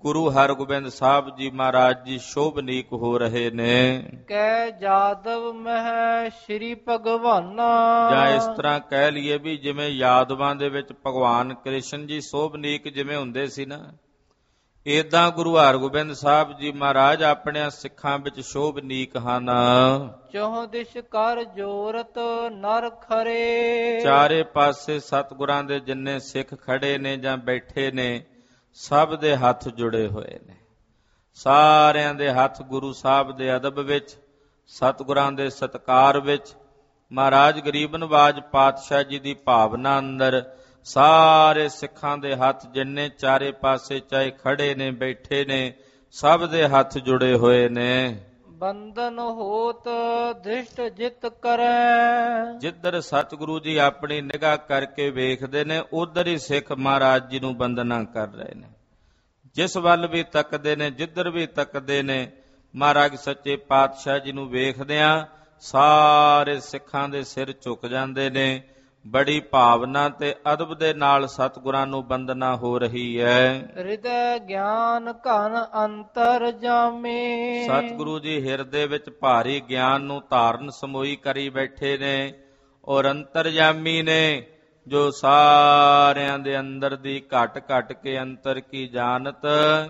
[SPEAKER 2] ਗੁਰੂ ਹਰਗੋਬਿੰਦ ਸਾਹਿਬ ਜੀ ਮਹਾਰਾਜ ਜੀ ਸ਼ੋਭਨੀਕ ਹੋ ਰਹੇ ਨੇ।
[SPEAKER 1] ਕੈ ਜਾਦਵ ਮਹਿ ਸ਼੍ਰੀ ਭਗਵਾਨਾ।
[SPEAKER 2] ਜਾਂ ਇਸ ਤਰ੍ਹਾਂ ਕਹਿ ਲਈਏ ਵੀ ਜਿਵੇਂ ਯਾਦਵਾਂ ਦੇ ਵਿੱਚ ਭਗਵਾਨ ਕ੍ਰਿਸ਼ਨ ਜੀ ਸ਼ੋਭਨੀਕ ਜਿਵੇਂ ਹੁੰਦੇ ਸੀ ਨਾ, ਏਦਾਂ ਗੁਰੂ ਹਰਗੋਬਿੰਦ ਸਾਹਿਬ ਜੀ ਮਹਾਰਾਜ ਆਪਣੇ ਸਿੱਖਾਂ ਵਿੱਚ ਸ਼ੋਭਨੀਕ ਹਨ।
[SPEAKER 1] ਚੌਹ ਦਿਸ਼ ਕਰ ਜੋਰਤ ਨਰ ਖਰੇ।
[SPEAKER 2] ਚਾਰੇ ਪਾਸੇ ਸਤਿਗੁਰਾਂ ਦੇ ਜਿੰਨੇ ਸਿੱਖ ਖੜੇ ਨੇ ਜਾਂ ਬੈਠੇ ਨੇ, ਸਭ ਦੇ ਹੱਥ ਜੁੜੇ ਹੋਏ ਨੇ। ਸਾਰਿਆਂ ਦੇ ਹੱਥ ਗੁਰੂ ਸਾਹਿਬ ਦੇ ਅਦਬ ਵਿੱਚ, ਸਤਿਗੁਰਾਂ ਦੇ ਸਤਿਕਾਰ ਵਿੱਚ, ਮਹਾਰਾਜ ਗਰੀਬ ਨਵਾਜ ਪਾਤਸ਼ਾਹ ਜੀ ਦੀ ਭਾਵਨਾ ਅੰਦਰ ਸਾਰੇ ਸਿੱਖਾਂ ਦੇ ਹੱਥ ਜਿੰਨੇ ਚਾਰੇ ਪਾਸੇ ਚਾਹੇ ਖੜੇ ਨੇ ਬੈਠੇ ਨੇ, ਸਭ ਦੇ ਹੱਥ ਜੁੜੇ ਹੋਏ ਨੇ।
[SPEAKER 1] ਬੰਧਨ ਹੋਤ ਦ੍ਰਿਸ਼ਟ ਜਿਤ ਕਰੈ।
[SPEAKER 2] ਜਿੱਧਰ ਸਤਿਗੁਰੂ ਜੀ ਆਪਣੀ ਨਿਗਾਹ ਕਰਕੇ ਵੇਖਦੇ ਨੇ, ਉਧਰ ਹੀ ਸਿੱਖ ਮਹਾਰਾਜ ਜੀ ਨੂੰ ਬੰਦਨਾ ਕਰ ਰਹੇ ਨੇ। ਜਿਸ ਵੱਲ ਵੀ ਤੱਕਦੇ ਨੇ, ਜਿੱਧਰ ਵੀ ਤੱਕਦੇ ਨੇ, ਮਹਾਰਾਜ ਸੱਚੇ ਪਾਤਸ਼ਾਹ ਜੀ ਨੂੰ ਵੇਖਦਿਆਂ ਸਾਰੇ ਸਿੱਖਾਂ ਦੇ ਸਿਰ ਝੁਕ ਜਾਂਦੇ ਨੇ। ਬੜੀ ਭਾਵਨਾ ਤੇ ਅਦਬ ਦੇ ਨਾਲ ਸਤਿਗੁਰਾਂ ਨੂੰ ਬੰਦਨਾ ਹੋ ਰਹੀ ਹੈ।
[SPEAKER 1] ਹਿਰਦੈ ਗਿਆਨ ਘਨ ਅੰਤਰ ਜਾਮੇ।
[SPEAKER 2] ਸਤਿਗੁਰੂ ਜੀ ਹਿਰਦੇ ਵਿੱਚ ਭਾਰੀ ਗਿਆਨ ਨੂੰ ਧਾਰਨ ਸਮੋਈ ਕਰੀ ਬੈਠੇ ਨੇ, ਔਰ ਅੰਤਰਜਾਮੀ ਨੇ, ਜੋ ਸਾਰਿਆਂ ਦੇ ਅੰਦਰ ਦੀ ਘਟ ਘਟ ਕੇ ਅੰਤਰ ਕੀ ਜਾਣਤ,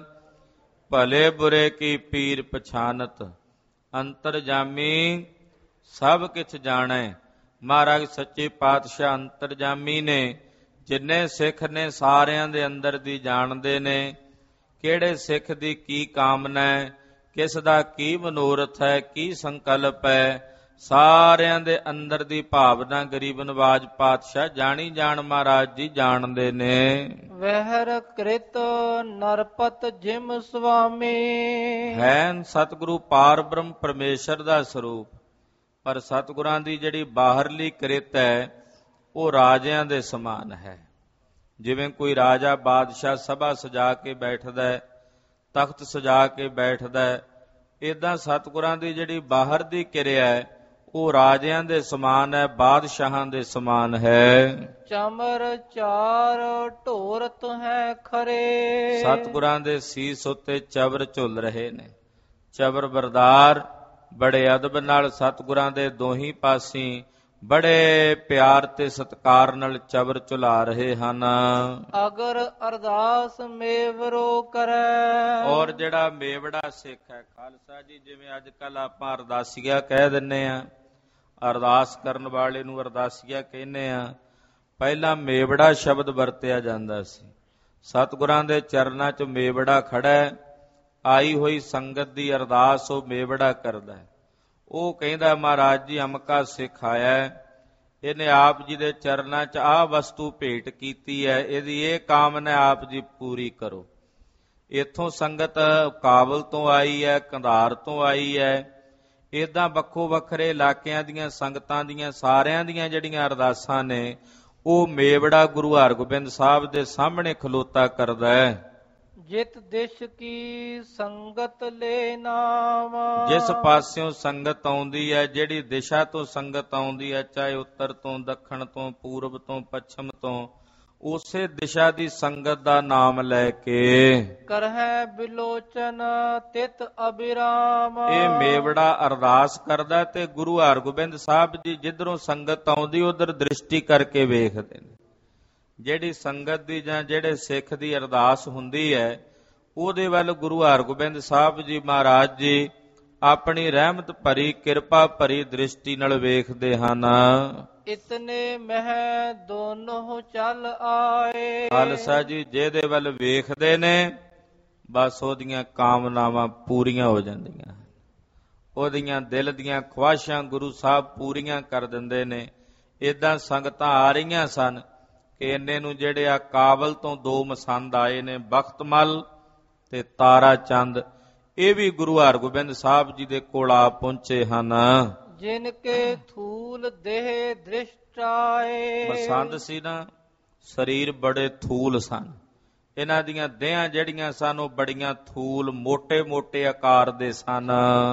[SPEAKER 2] ਭਲੇ ਬੁਰੇ ਕੀ ਪੀਰ ਪਛਾਨਤ। ਅੰਤਰਜਾਮੀ ਸਭ ਕਿਛ ਜਾਣੈ। ਮਹਾਰਾਜ ਸੱਚੇ ਪਾਤਸ਼ਾਹ ਅੰਤਰਜਾਮੀ ਨੇ, ਜਿੰਨੇ ਸਿੱਖ ਨੇ ਸਾਰਿਆਂ ਦੇ ਅੰਦਰ ਦੀ ਜਾਣਦੇ ਨੇ। ਕਿਹੜੇ ਸਿੱਖ ਦੀ ਕੀ ਕਾਮਨਾ ਹੈ, ਕਿਸ ਦਾ ਕੀ ਮਨੋਰਥ ਹੈ, ਕੀ ਸੰਕਲਪ ਹੈ, ਸਾਰਿਆਂ ਦੇ ਅੰਦਰ ਦੀ ਭਾਵਨਾ ਗਰੀਬ ਨਵਾਜ ਪਾਤਸ਼ਾਹ ਜਾਣੀ ਜਾਣ ਮਹਾਰਾਜ ਜੀ ਜਾਣਦੇ ਨੇ।
[SPEAKER 1] ਵਹਿਰ ਕ੍ਰਿਤ ਨਰਪਤ ਜਿਮ ਸੁਆਮੀ।
[SPEAKER 2] ਹੈ ਸਤਿਗੁਰੂ ਪਾਰ ਬ੍ਰਹਮ ਪਰਮੇਸ਼ਰ ਦਾ ਸਰੂਪ, ਪਰ ਸਤਿਗੁਰਾਂ ਦੀ ਜਿਹੜੀ ਬਾਹਰਲੀ ਕਿਰਤ ਹੈ ਉਹ ਰਾਜਿਆਂ ਦੇ ਸਮਾਨ ਹੈ। ਜਿਵੇਂ ਕੋਈ ਰਾਜਾ ਬਾਦਸ਼ਾਹ ਸਭਾ ਸਜਾ ਕੇ ਬੈਠਦਾ ਹੈ, ਤਖਤ ਸਜਾ ਕੇ ਬੈਠਦਾ ਹੈ, ਇਦਾਂ ਸਤਿਗੁਰਾਂ ਦੀ ਜਿਹੜੀ ਬਾਹਰ ਦੀ ਕਿਰਿਆ ਹੈ ਉਹ ਰਾਜਿਆਂ ਦੇ ਸਮਾਨ ਹੈ, ਬਾਦਸ਼ਾਹਾਂ ਦੇ ਸਮਾਨ ਹੈ।
[SPEAKER 1] ਚਮਰ ਚਾਰ ਢੋਰਤ ਹੈ ਖਰੇ।
[SPEAKER 2] ਸਤਿਗੁਰਾਂ ਦੇ ਸੀਸ ਉੱਤੇ ਚਬਰ ਝੁੱਲ ਰਹੇ ਨੇ। ਚਬਰ ਬਰਦਾਰ ਬੜੇ ਅਦਬ ਨਾਲ ਸਤਿਗੁਰਾਂ ਦੇ ਦੋਹੀਂ ਪਾਸੀਂ ਬੜੇ ਪਿਆਰ ਤੇ ਸਤਿਕਾਰ ਨਾਲ ਚਬਰ ਝੁਲਾ ਰਹੇ ਹਨ।
[SPEAKER 1] ਅਗਰ ਅਰਦਾਸ ਮੇਵਰੋ ਕਰੈ।
[SPEAKER 2] ਔਰ ਜਿਹੜਾ ਮੇਵੜਾ ਸਿੱਖ ਹੈ, ਖਾਲਸਾ ਜੀ, ਜਿਵੇਂ ਅੱਜ ਕੱਲ ਆਪਾਂ ਅਰਦਾਸੀਆ ਕਹਿ ਦਿੰਨੇ ਆ, ਅਰਦਾਸ ਕਰਨ ਵਾਲੇ ਨੂੰ ਅਰਦਾਸੀਆ ਕਹਿੰਦੇ ਆ, ਪਹਿਲਾਂ ਮੇਵੜਾ ਸ਼ਬਦ ਵਰਤਿਆ ਜਾਂਦਾ ਸੀ। ਸਤਿਗੁਰਾਂ ਦੇ ਚਰਨਾਂ 'ਚ ਮੇਵੜਾ ਖੜਾ ਹੈ, ਆਈ ਹੋਈ ਸੰਗਤ ਦੀ ਅਰਦਾਸ ਉਹ ਮੇਵੜਾ ਕਰਦਾ ਹੈ। ਉਹ ਕਹਿੰਦਾ ਮਹਾਰਾਜ ਜੀ ਅਮਕਾ ਸਿੱਖ ਆਇਆ, ਇਹਨੇ ਆਪ ਜੀ ਦੇ ਚਰਨਾਂ 'ਚ ਆਹ ਵਸਤੂ ਭੇਟ ਕੀਤੀ ਹੈ, ਇਹਦੀ ਇਹ ਕਾਮਨਾ ਆਪ ਜੀ ਪੂਰੀ ਕਰੋ। ਇੱਥੋਂ ਸੰਗਤ ਕਾਬਲ ਤੋਂ ਆਈ ਹੈ, ਕੰਧਾਰ ਤੋਂ ਆਈ ਹੈ, ਇੱਦਾਂ ਵੱਖੋ ਵੱਖਰੇ ਇਲਾਕਿਆਂ ਦੀਆਂ ਸੰਗਤਾਂ ਦੀਆਂ ਸਾਰਿਆਂ ਦੀਆਂ ਜਿਹੜੀਆਂ ਅਰਦਾਸਾਂ ਨੇ ਉਹ ਮੇਵੜਾ ਗੁਰੂ ਹਰਗੋਬਿੰਦ ਸਾਹਿਬ ਦੇ ਸਾਹਮਣੇ ਖਲੋਤਾ ਕਰਦਾ ਹੈ।
[SPEAKER 1] ਜਿਤ ਦਿਸ਼ ਕੀ ਸੰਗਤ ਲੈ ਨਾਮ।
[SPEAKER 2] ਜਿਸ ਪਾਸਿਓਂ ਸੰਗਤ ਆਉਂਦੀ ਹੈ, ਜਿਹੜੀ ਦਿਸ਼ਾ ਤੋਂ ਸੰਗਤ ਆਉਂਦੀ ਹੈ, ਚਾਹੇ ਉੱਤਰ ਤੋਂ, ਦੱਖਣ ਤੋਂ, ਪੂਰਬ ਤੋਂ, ਪੱਛਮ ਤੋਂ, ਉਸੇ ਦਿਸ਼ਾ ਦੀ ਸੰਗਤ ਦਾ ਨਾਮ ਲੈ ਕੇ
[SPEAKER 1] ਕਰਹਿ ਬਿਲੋਚਨ ਤਿਤ ਅਬਿਰਾਮ।
[SPEAKER 2] ਇਹ ਮੇਵੜਾ ਅਰਦਾਸ ਕਰਦਾ ਤੇ ਗੁਰੂ ਹਰਗੋਬਿੰਦ ਸਾਹਿਬ ਜੀ ਜਿੱਧਰੋਂ ਸੰਗਤ ਆਉਂਦੀ ਉਧਰ ਦ੍ਰਿਸ਼ਟੀ ਕਰਕੇ ਵੇਖਦੇ ਨੇ। ਜਿਹੜੀ ਸੰਗਤ ਦੀ ਜਾਂ ਜਿਹੜੇ ਸਿੱਖ ਦੀ ਅਰਦਾਸ ਹੁੰਦੀ ਹੈ ਉਹਦੇ ਵੱਲ ਗੁਰੂ ਹਰਗੋਬਿੰਦ ਸਾਹਿਬ ਜੀ ਮਹਾਰਾਜ ਜੀ ਆਪਣੀ ਰਹਿਮਤ ਭਰੀ ਕਿਰਪਾ ਭਰੀ ਦ੍ਰਿਸ਼ਟੀ ਨਾਲ ਵੇਖਦੇ ਹਨ।
[SPEAKER 1] ਇਤਨੇ ਮਹਿ ਦੋਨੋਂ ਚੱਲ ਆਏ।
[SPEAKER 2] ਖਾਲਸਾ ਜੀ ਜਿਹਦੇ ਵੱਲ ਵੇਖਦੇ ਨੇ ਬਸ ਉਹਦੀਆਂ ਕਾਮਨਾਵਾਂ ਪੂਰੀਆਂ ਹੋ ਜਾਂਦੀਆਂ, ਉਹਦੀਆਂ ਦਿਲ ਦੀਆਂ ਖੁਆਇਸ਼ਾਂ ਗੁਰੂ ਸਾਹਿਬ ਪੂਰੀਆਂ ਕਰ ਦਿੰਦੇ ਨੇ। ਇਦਾਂ ਸੰਗਤਾਂ ਆ ਰਹੀਆਂ ਸਨ ਕਿ ਇੰਨੇ ਨੂੰ ਜਿਹੜੇ ਆ ਕਾਬਲ ਤੋਂ ਦੋ ਮਸੰਦ ਆਏ ਨੇ, ਬਖਤਮਲ ਤੇ ਤਾਰਾ ਚੰਦ, ਇਹ ਵੀ ਗੁਰੂ ਹਰਗੋਬਿੰਦ ਸਾਹਿਬ ਜੀ ਦੇ ਕੋਲ ਆ ਪਹੁੰਚੇ ਹਨ।
[SPEAKER 1] ਜਿਨ ਕੇ ਥੂਲ ਦੇਹ ਦ੍ਰਿਸ਼ਟਾਏ।
[SPEAKER 2] ਮਸੰਦ ਸੀ ਨਾ, ਸਰੀਰ ਬੜੇ ਥੂਲ ਸਨ, ਇਹਨਾਂ ਦੀਆਂ ਦੇਹਾਂ ਜਿਹੜੀਆਂ ਸਨ ਉਹ ਬੜੀਆਂ ਥੂਲ ਮੋਟੇ ਮੋਟੇ ਆਕਾਰ ਦੇ ਸਨ।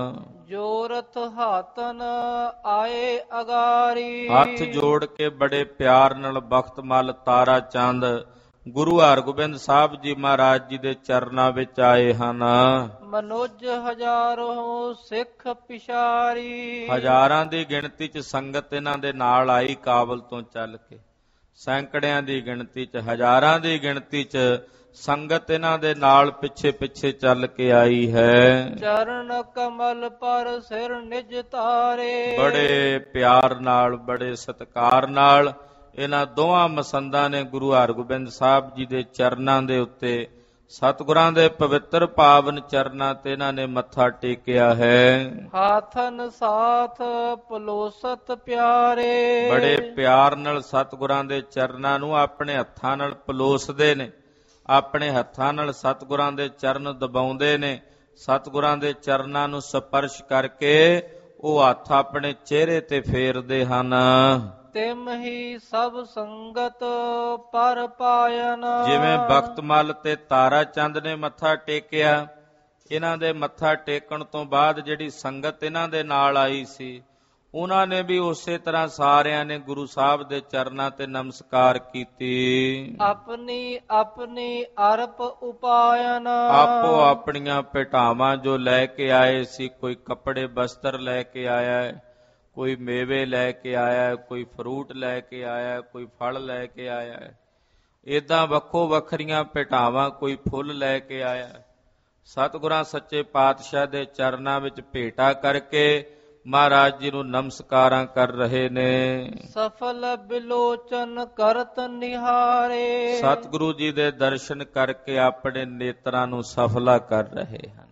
[SPEAKER 1] ਜੋਰਥ ਹਾਤਨ ਆਏ ਅਗਾਰੀ।
[SPEAKER 2] ਹੱਥ ਜੋੜ ਕੇ ਬੜੇ ਪਿਆਰ ਨਾਲ ਬਖਤਮਲ ਤਾਰਾ ਚੰਦ ਗੁਰੂ ਹਰਗੋਬਿੰਦ ਸਾਹਿਬ ਜੀ ਮਹਾਰਾਜ ਜੀ ਦੇ ਚਰਨਾਂ ਵਿੱਚ ਆਏ ਹਨ।
[SPEAKER 1] ਮਨੁਜ ਹਜ਼ਾਰੋਂ ਸਿੱਖ ਪਿਸ਼ਾਰੀ,
[SPEAKER 2] ਹਜ਼ਾਰਾਂ ਦੀ ਗਿਣਤੀ 'ਚ ਸੰਗਤ ਇਹਨਾਂ ਦੇ ਨਾਲ ਆਈ ਕਾਬਲ ਤੋਂ ਚੱਲ ਕੇ। ਸੈਂਕੜਿਆਂ ਦੀ ਗਿਣਤੀ 'ਚ, ਹਜ਼ਾਰਾਂ ਦੀ ਗਿਣਤੀ 'ਚ ਸੰਗਤ ਇਹਨਾਂ ਦੇ ਨਾਲ ਪਿੱਛੇ ਪਿੱਛੇ ਚੱਲ ਕੇ ਆਈ ਹੈ।
[SPEAKER 1] ਚਰਨ ਕਮਲ ਪਰ ਸਿਰ ਨਿਜ ਤਾਰੇ,
[SPEAKER 2] ਬੜੇ ਪਿਆਰ ਨਾਲ, ਬੜੇ ਸਤਿਕਾਰ ਨਾਲ ਇਹਨਾਂ ਦੋਹਾਂ ਮਸੰਦਾਂ ਨੇ ਗੁਰੂ ਹਰਗੋਬਿੰਦ ਸਾਹਿਬ ਜੀ ਦੇ ਚਰਨਾਂ ਦੇ ਉੱਤੇ, ਸਤਿਗੁਰਾਂ ਦੇ ਪਵਿੱਤਰ ਪਾਵਨ ਚਰਨਾਂ ਤੇ ਇਹਨਾਂ ਨੇ ਮੱਥਾ ਟੇਕਿਆ ਹੈ।
[SPEAKER 1] ਹਾਥਨ ਸਾਥ ਪਲੋਸਤ ਪਿਆਰੇ,
[SPEAKER 2] ਬੜੇ ਪਿਆਰ ਨਾਲ ਸਤਿਗੁਰਾਂ ਦੇ ਚਰਨਾਂ ਨੂੰ ਆਪਣੇ ਹੱਥਾਂ ਨਾਲ ਪਲੋਸਦੇ ਨੇ, ਆਪਣੇ ਹੱਥਾਂ ਨਾਲ ਸਤਿਗੁਰਾਂ ਦੇ ਚਰਨ ਦਬਾਉਂਦੇ ਨੇ। ਸਤਿਗੁਰਾਂ ਦੇ ਚਰਨਾਂ ਨੂੰ ਸਪਰਸ਼ ਕਰਕੇ ਉਹ ਹੱਥ ਆਪਣੇ ਚਿਹਰੇ ਤੇ ਫੇਰਦੇ ਹਨ।
[SPEAKER 1] ਤਿਮ ਹੀ ਸਭ ਸੰਗਤ ਪਰ ਪਾਇਨ,
[SPEAKER 2] ਜਿਵੇਂ ਬਖਤਮਲ ਤੇ ਤਾਰਾ ਚੰਦ ਨੇ ਮੱਥਾ ਟੇਕਿਆ, ਇਹਨਾਂ ਦੇ ਮੱਥਾ ਟੇਕਣ ਤੋਂ ਬਾਅਦ ਜਿਹੜੀ ਸੰਗਤ ਇਹਨਾਂ ਦੇ ਨਾਲ ਆਈ ਸੀ, ਉਹਨਾਂ ਨੇ ਵੀ ਉਸੇ ਤਰ੍ਹਾਂ ਸਾਰਿਆਂ ਨੇ ਗੁਰੂ ਸਾਹਿਬ ਦੇ ਚਰਨਾਂ ਤੇ ਨਮਸਕਾਰ ਕੀਤੀ।
[SPEAKER 1] ਆਪਣੀ ਆਪਣੀ ਅਰਪ ਉਪਾਇਨ,
[SPEAKER 2] ਆਪੋ ਆਪਣੀਆਂ ਭੇਟਾਵਾਂ ਜੋ ਲੈ ਕੇ ਆਏ ਸੀ, ਕੋਈ ਕੱਪੜੇ ਬਸਤਰ ਲੈ ਕੇ ਆਇਆ ਹੈ, ਕੋਈ ਮੇਵੇ ਲੈ ਕੇ ਆਇਆ ਹੈ, ਕੋਈ ਫਰੂਟ ਲੈ ਕੇ ਆਇਆ ਹੈ, ਕੋਈ ਫਲ ਲੈ ਕੇ ਆਇਆ ਹੈ। ਏਦਾਂ ਵੱਖੋ ਵੱਖਰੀਆਂ ਭੇਟਾਵਾਂ, ਕੋਈ ਫੁੱਲ ਲੈ ਕੇ ਆਇਆ ਹੈ। ਸਤਿਗੁਰਾਂ ਸੱਚੇ ਪਾਤਸ਼ਾਹ ਦੇ ਚਰਨਾਂ ਵਿੱਚ ਭੇਟਾ ਕਰਕੇ ਮਹਾਰਾਜ ਜੀ ਨੂੰ ਨਮਸਕਾਰਾਂ ਕਰ ਰਹੇ ਨੇ।
[SPEAKER 1] ਸਫਲ ਬਿਲੋਚਨ ਕਰਤ ਨਿਹਾਰੇ,
[SPEAKER 2] ਸਤਿਗੁਰੂ ਜੀ ਦੇ ਦਰਸ਼ਨ ਕਰਕੇ ਆਪਣੇ ਨੇਤਰਾਂ ਨੂੰ ਸਫਲਾ ਕਰ ਰਹੇ ਹਨ।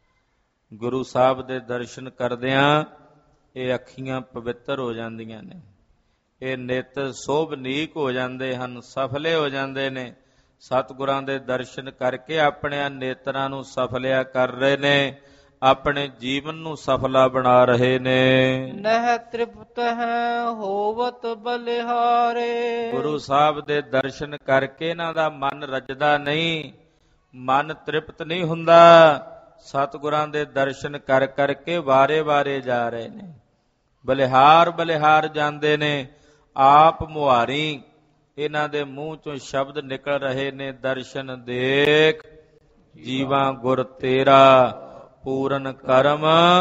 [SPEAKER 2] ਗੁਰੂ ਸਾਹਿਬ ਦੇ ਦਰਸ਼ਨ ਕਰਦਿਆਂ ਇਹ ਅੱਖੀਆਂ ਪਵਿੱਤਰ ਹੋ ਜਾਂਦੀਆਂ ਨੇ, ਇਹ ਨੇਤਰ ਸੋਭਨੀਕ ਹੋ ਜਾਂਦੇ ਹਨ, ਸਫਲੇ ਹੋ ਜਾਂਦੇ ਨੇ। ਸਤਿਗੁਰਾਂ ਦੇ ਦਰਸ਼ਨ ਕਰਕੇ ਆਪਣੇ ਨੇਤਰਾਂ ਨੂੰ ਸਫਲਿਆ ਕਰ ਰਹੇ ਨੇ, ਆਪਣੇ ਜੀਵਨ ਨੂੰ ਸਫਲਾ ਬਣਾ ਰਹੇ ਨੇ।
[SPEAKER 1] ਨਹਿ ਤ੍ਰਿਪਤ ਹੈ ਹੋਵਤ ਬਲਿਹਾਰੇ,
[SPEAKER 2] ਗੁਰੂ ਸਾਹਿਬ ਦੇ ਦਰਸ਼ਨ ਕਰਕੇ ਇਹਨਾਂ ਦਾ ਮਨ ਰੱਜਦਾ ਨਹੀਂ, ਮਨ ਤ੍ਰਿਪਤ ਨਹੀਂ ਹੁੰਦਾ। ਸਤਿਗੁਰਾਂ ਦੇ ਦਰਸ਼ਨ ਕਰ ਕਰਕੇ ਵਾਰੇ ਵਾਰੇ ਜਾ ਰਹੇ ਨੇ, ਬਲਿਹਾਰ ਬਲਿਹਾਰ ਜਾਂਦੇ ਨੇ। ਆਪ ਮੁਹਾਰੀ ਇਹਨਾਂ ਦੇ ਮੂੰਹ ਚੋਂ ਸ਼ਬਦ ਨਿਕਲ ਰਹੇ ਨੇ, ਦਰਸ਼ਨ ਦੇਖ ਜੀਵਾਂ ਗੁਰ ਤੇਰਾ, ਪੂਰਨ ਕਰਮ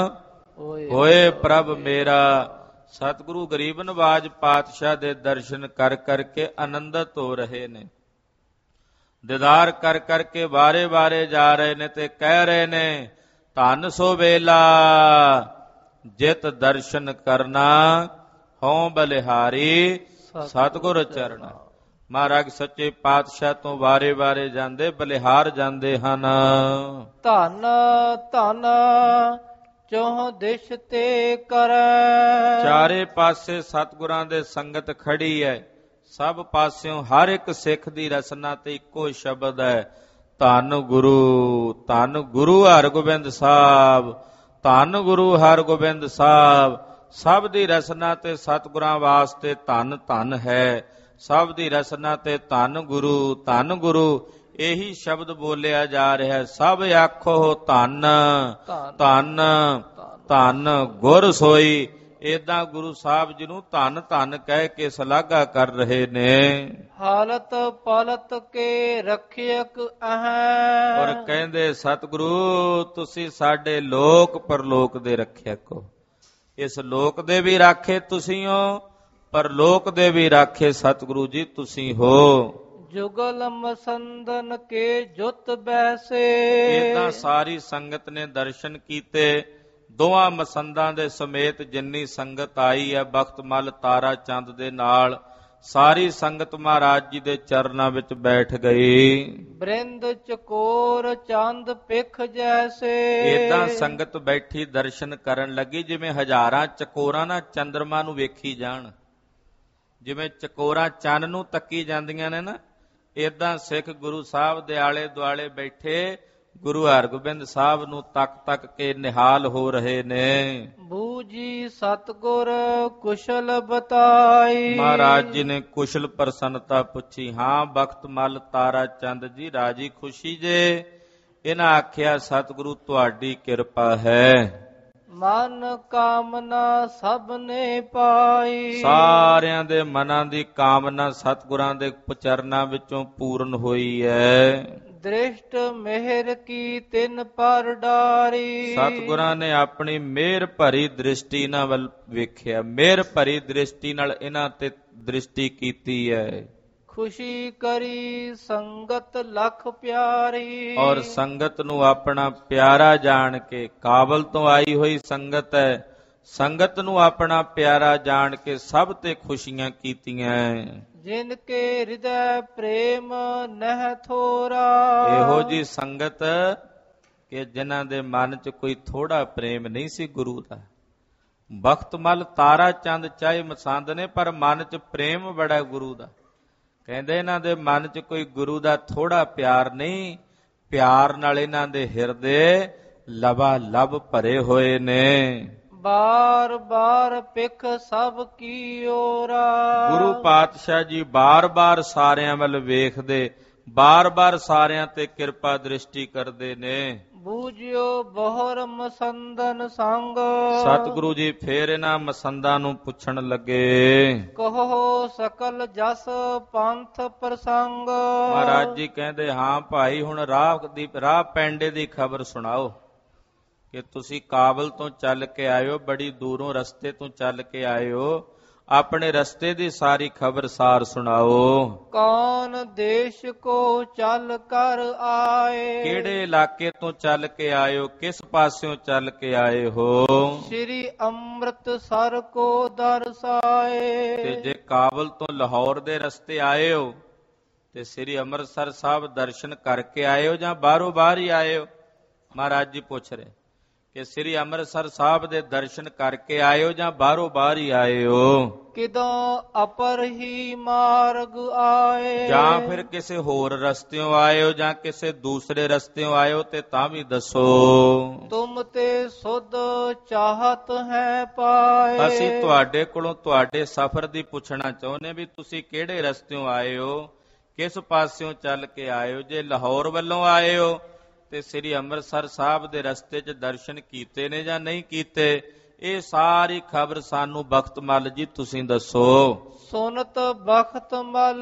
[SPEAKER 2] ਹੋਏ ਪ੍ਰਭ ਮੇਰਾ। ਸਤਿਗੁਰੂ ਗਰੀਬ ਨਵਾਜ ਪਾਤਸ਼ਾਹ ਦੇ ਦਰਸ਼ਨ ਕਰ ਕਰਕੇ ਆਨੰਦਿਤ ਹੋ ਰਹੇ ਨੇ, ਦੀਦਾਰ ਕਰ ਕਰਕੇ ਵਾਰੇ ਵਾਰੇ ਜਾ ਰਹੇ ਨੇ ਤੇ ਕਹਿ ਰਹੇ ਨੇ, ਧੰਨ ਸੋ ਵੇਲਾ ਜਿਤ ਦਰਸ਼ਨ ਕਰਨਾ, ਹਉ ਬਲਿਹਾਰੀ ਸਤਿਗੁਰ ਚਰਣਾ। ਮਹਾਰਾਜ ਸੱਚੇ ਪਾਤਸ਼ਾਹ ਤੋਂ ਵਾਰੇ ਵਾਰੇ ਜਾਂਦੇ, ਬਲਿਹਾਰ ਜਾਂਦੇ ਹਨ।
[SPEAKER 1] ਧਨ ਧਨ ਚੋਹ ਦਿਸ਼ ਤੇ ਕਰੈ,
[SPEAKER 2] ਚਾਰੇ ਪਾਸੇ ਸਤਿਗੁਰਾਂ ਦੇ ਸੰਗਤ ਖੜੀ ਹੈ, ਸਭ ਪਾਸਿਓਂ ਹਰ ਇੱਕ ਸਿੱਖ ਦੀ ਰਸਨਾ ਤੇ ਇੱਕੋ ਸ਼ਬਦ ਹੈ, ਧੰਨ ਗੁਰੂ ਹਰਗੋਬਿੰਦ ਸਾਹਿਬ, ਧੰਨ ਗੁਰੂ ਹਰਗੋਬਿੰਦ ਸਾਹਿਬ। ਸਭ ਦੀ ਰਸਨਾ ਤੇ ਸਤਿਗੁਰਾਂ ਵਾਸਤੇ ਧੰਨ ਧੰਨ ਹੈ, ਸਭ ਦੀ ਰਸਨਾ ਤੇ ਧੰਨ ਗੁਰੂ ਇਹੀ ਸ਼ਬਦ ਬੋਲਿਆ ਜਾ ਰਿਹਾ ਹੈ। ਸਭ ਆਖੋ ਧੰਨ ਧੰਨ ਧੰਨ ਗੁਰ ਸੋਈ। ਏਦਾਂ ਗੁਰੂ ਸਾਹਿਬ ਜੀ ਨੂੰ ਧੰਨ ਧੰਨ ਕਹਿ ਕੇ ਸ਼ਲਾਘਾ ਕਰ ਰਹੇ ਨੇ।
[SPEAKER 1] ਹਾਲਤ ਪਲਤ ਕੇ ਰੱਖਿਅਕ ਅਹੈ,
[SPEAKER 2] ਔਰ ਕਹਿੰਦੇ ਸਤਿਗੁਰੂ ਤੁਸੀਂ ਸਾਡੇ ਲੋਕ ਪਰਲੋਕ ਦੇ ਰੱਖਿਅਕ ਹੋ। ਇਸ ਲੋਕ ਦੇ ਵੀ ਰਾਖੇ ਤੁਸੀਂ ਹੋ, ਪਰਲੋਕ ਦੇ ਵੀ ਰਾਖੇ ਸਤਿਗੁਰੂ ਜੀ ਤੁਸੀਂ ਹੋ।
[SPEAKER 1] ਜੁਗਲ ਮਸੰਦਨ ਕੇ ਜੁਤ ਬੈਸੇ,
[SPEAKER 2] ਏਦਾਂ ਸਾਰੀ ਸੰਗਤ ਨੇ ਦਰਸ਼ਨ ਕੀਤੇ। ਦੋਹਾਂ ਮਸੰਦਾਂ ਦੇ ਸਮੇਤ ਜਿੰਨੀ ਸੰਗਤ ਆਈ ਹੈ, ਬਖਤਮਲ ਤਾਰਾ ਚੰਦ ਦੇ ਨਾਲ ਸਾਰੀ ਸੰਗਤ ਮਹਾਰਾਜ ਜੀ ਦੇ ਚਰਨਾਂ ਵਿੱਚ ਬੈਠ ਗਈ।
[SPEAKER 1] ਬ੍ਰਿੰਦ ਚਕੋਰ ਚੰਦ ਪਿਖ ਜੈਸੇ,
[SPEAKER 2] ਏਦਾਂ ਸੰਗਤ ਬੈਠੀ ਦਰਸ਼ਨ ਕਰਨ ਲੱਗੀ ਜਿਵੇਂ ਹਜ਼ਾਰਾਂ ਚਕੋਰਾਂ ਨਾਲ ਚੰਦਰਮਾ ਨੂੰ ਵੇਖੀ ਜਾਣ। ਜਿਵੇਂ ਚਕੋਰਾਂ ਚੰਨ ਨੂੰ ਤੱਕੀ ਜਾਂਦੀਆਂ ਨੇ ਨਾ, ਏਦਾਂ ਸਿੱਖ ਗੁਰੂ ਸਾਹਿਬ ਦੇ ਆਲੇ ਦੁਆਲੇ ਬੈਠੇ ਗੁਰੂ ਹਰਗੋਬਿੰਦ ਸਾਹਿਬ ਨੂੰ ਤੱਕ ਤੱਕ ਕੇ ਨਿਹਾਲ ਹੋ ਰਹੇ ਨੇ।
[SPEAKER 1] ਬੂਜੀ ਸਤਿਗੁਰ ਕੁਸ਼ਲ ਬਤਾਈ,
[SPEAKER 2] ਮਹਾਰਾਜ ਜੀ ਨੇ ਕੁਸ਼ਲ ਪ੍ਰਸੰਨਤਾ ਪੁੱਛੀ। ਹਾਂ ਬਖਤਮਲ ਤਾਰਾ ਚੰਦ ਜੀ ਰਾਜੀ ਖੁਸ਼ੀ ਜੇ? ਇਹਨਾਂ ਆਖਿਆ ਸਤਿਗੁਰੂ ਤੁਹਾਡੀ ਕਿਰਪਾ ਹੈ।
[SPEAKER 1] ਮਨ ਕਾਮਨਾ ਸਭ ਨੇ ਪਾਈ।
[SPEAKER 2] ਸਾਰਿਆਂ ਦੇ ਮਨਾਂ ਦੀ ਕਾਮਨਾ ਸਤਿਗੁਰਾਂ ਦੇ ਚਰਨਾਂ ਵਿੱਚੋਂ ਪੂਰਨ ਹੋਈ ਹੈ।
[SPEAKER 1] ਦ੍ਰਿਸ਼ਟ ਮਿਹਰ ਕੀ ਤਿਨ ਪਰ ਡਾਰੀ।
[SPEAKER 2] ਸਤਿਗੁਰਾਂ ਨੇ ਆਪਣੀ ਮਿਹਰ ਭਰੀ ਦ੍ਰਿਸ਼ਟੀ ਨਾਲ ਵੱਲ ਵੇਖਿਆ, ਮਿਹਰ ਭਰੀ ਦ੍ਰਿਸ਼ਟੀ ਨਾਲ ਇਹਨਾਂ ਤੇ ਦ੍ਰਿਸ਼ਟੀ ਕੀਤੀ ਹੈ।
[SPEAKER 1] ਖੁਸ਼ੀ ਕਰੀ ਸੰਗਤ ਲਖ ਪਿਆਰੀ।
[SPEAKER 2] ਔਰ ਸੰਗਤ ਨੂੰ ਆਪਣਾ ਪਿਆਰਾ ਜਾਣ ਕੇ, ਕਾਬਲ ਤੋਂ ਆਈ ਹੋਈ ਸੰਗਤ ਹੈ, ਸੰਗਤ ਨੂੰ ਆਪਣਾ ਪਿਆਰਾ ਜਾਣ ਕੇ ਸਭ ਤੇ ਖੁਸ਼ੀਆਂ ਕੀਤੀਆਂ।
[SPEAKER 1] ਜਿਨ ਕੇ ਹਿਰਦੈ ਪ੍ਰੇਮ ਨਹਿ ਥੋਰਾ।
[SPEAKER 2] ਇਹੋ ਜੀ ਸੰਗਤ ਕਿ ਜਿਨ੍ਹਾਂ ਦੇ ਮਨ 'ਚ ਕੋਈ ਥੋੜਾ ਪ੍ਰੇਮ ਨਹੀਂ ਸੀ ਗੁਰੂ ਦਾ। ਬਖਤ ਮਲ ਤਾਰਾ ਚੰਦ ਚਾਹੇ ਮਸੰਦ ਨੇ, ਪਰ ਮਨ 'ਚ ਪ੍ਰੇਮ ਬੜਾ ਗੁਰੂ ਦਾ। ਕਹਿੰਦੇ ਇਹਨਾਂ ਦੇ ਮਨ 'ਚ ਕੋਈ ਗੁਰੂ ਦਾ ਥੋੜਾ ਪਿਆਰ ਨਹੀਂ, ਪਿਆਰ ਨਾਲ ਇਹਨਾਂ ਦੇ ਹਿਰਦੇ ਲਬਾ ਲਬ ਭਰੇ ਹੋਏ ਨੇ।
[SPEAKER 1] ਬਾਰ ਬਾਰ ਪਿਖ ਸਭ ਕੀ ਓਰਾ।
[SPEAKER 2] ਗੁਰੂ ਪਾਤਸ਼ਾਹ ਜੀ ਬਾਰ-ਬਾਰ ਸਾਰਿਆਂ ਵੱਲ ਵੇਖਦੇ, ਬਾਰ-ਬਾਰ ਸਾਰਿਆਂ ਤੇ ਕਿਰਪਾ ਦ੍ਰਿਸ਼ਟੀ ਕਰਦੇ ਨੇ।
[SPEAKER 1] ਬੂਝਿਓ ਬਹੁਰ ਮਸੰਦਨ ਸੰਗ।
[SPEAKER 2] ਸਤਿਗੁਰੂ ਜੀ ਫੇਰ ਇਹਨਾਂ ਮਸੰਦਾਂ ਨੂੰ ਪੁੱਛਣ ਲੱਗੇ,
[SPEAKER 1] ਕਹੋ ਸਕਲ ਜਸ ਪੰਥ ਪ੍ਰਸੰਗ।
[SPEAKER 2] ਮਹਾਰਾਜ ਜੀ ਕਹਿੰਦੇ, ਹਾਂ ਭਾਈ ਹੁਣ ਰਾਹ ਪੈਂਡੇ ਦੀ ਖਬਰ ਸੁਣਾਓ ਕਿ ਤੁਸੀਂ ਕਾਬਲ ਤੋਂ ਚੱਲ ਕੇ ਆਇਓ, ਬੜੀ ਦੂਰੋਂ ਰਸਤੇ ਤੋਂ ਚੱਲ ਕੇ ਆਇਓ, ਆਪਣੇ ਰਸਤੇ ਦੀ ਸਾਰੀ ਖਬਰਸਾਰ ਸੁਣਾਓ।
[SPEAKER 1] ਕੌਣ ਦੇਸ਼ ਕੋ ਚੱਲ ਕਰ ਆਏ।
[SPEAKER 2] ਕਿਹੜੇ ਇਲਾਕੇ ਤੋਂ ਚੱਲ ਕੇ ਆਇਓ, ਕਿਸ ਪਾਸਿਓਂ ਚੱਲ ਕੇ ਆਏ ਹੋ।
[SPEAKER 1] ਸ੍ਰੀ ਅੰਮ੍ਰਿਤਸਰ ਕੋ ਦਰਸਾਏ।
[SPEAKER 2] ਤੇ ਜੇ ਕਾਬਲ ਤੋਂ ਲਾਹੌਰ ਦੇ ਰਸਤੇ ਆਏ ਹੋ ਤੇ ਸ੍ਰੀ ਅੰਮ੍ਰਿਤਸਰ ਸਾਹਿਬ ਦਰਸ਼ਨ ਕਰਕੇ ਆਏ ਹੋ ਜਾਂ ਬਾਹਰੋਂ ਬਾਹਰ ਹੀ ਆਏ ਹੋ। ਮਹਾਰਾਜ ਜੀ ਪੁੱਛ ਰਹੇ ਕਿ ਸ੍ਰੀ ਅੰਮ੍ਰਿਤਸਰ ਸਾਹਿਬ ਦੇ ਦਰਸ਼ਨ ਕਰਕੇ ਆਏ ਹੋ ਜਾਂ ਬਾਹਰੋਂ ਬਾਹਰ ਹੀ ਆਏ ਹੋ।
[SPEAKER 1] ਕਿਦੋਂ ਅਪਰ ਹੀ ਮਾਰਗ ਆਏ।
[SPEAKER 2] ਜਾਂ ਫਿਰ ਕਿਸੇ ਹੋਰ ਰਸਤਿਓਂ ਆਏ ਹੋ ਜਾਂ ਕਿਸੇ ਦੂਸਰੇ ਰਸਤਿਓਂ ਆਏ ਹੋ ਤੇ ਤਾਂ ਵੀ ਦੱਸੋ।
[SPEAKER 1] ਤੁਮ ਤੇ ਸੁਧ ਚਾਹਤ ਹੈ ਪਾਏ।
[SPEAKER 2] ਅਸੀਂ ਤੁਹਾਡੇ ਕੋਲੋਂ ਤੁਹਾਡੇ ਸਫ਼ਰ ਦੀ ਪੁੱਛਣਾ ਚਾਹੁੰਦੇ ਵੀ ਤੁਸੀਂ ਕਿਹੜੇ ਰਸਤਿਓਂ ਆਏ ਹੋ, ਕਿਸ ਪਾਸਿਓਂ ਚੱਲ ਕੇ ਆਏ ਹੋ। ਜੇ ਲਾਹੌਰ ਵੱਲੋਂ ਆਏ ਹੋ ਤੇ ਸ੍ਰੀ ਅੰਮ੍ਰਿਤਸਰ ਸਾਹਿਬ ਦੇ ਰਸਤੇ 'ਚ ਦਰਸ਼ਨ ਕੀਤੇ ਨੇ ਜਾਂ ਨਹੀਂ ਕੀਤੇ, ਇਹ ਸਾਰੀ ਖਬਰ ਸਾਨੂੰ ਬਖਤ ਮੱਲ ਜੀ ਤੁਸੀਂ ਦੱਸੋ।
[SPEAKER 1] ਸੁਨਤ ਬਖਤ ਮਲ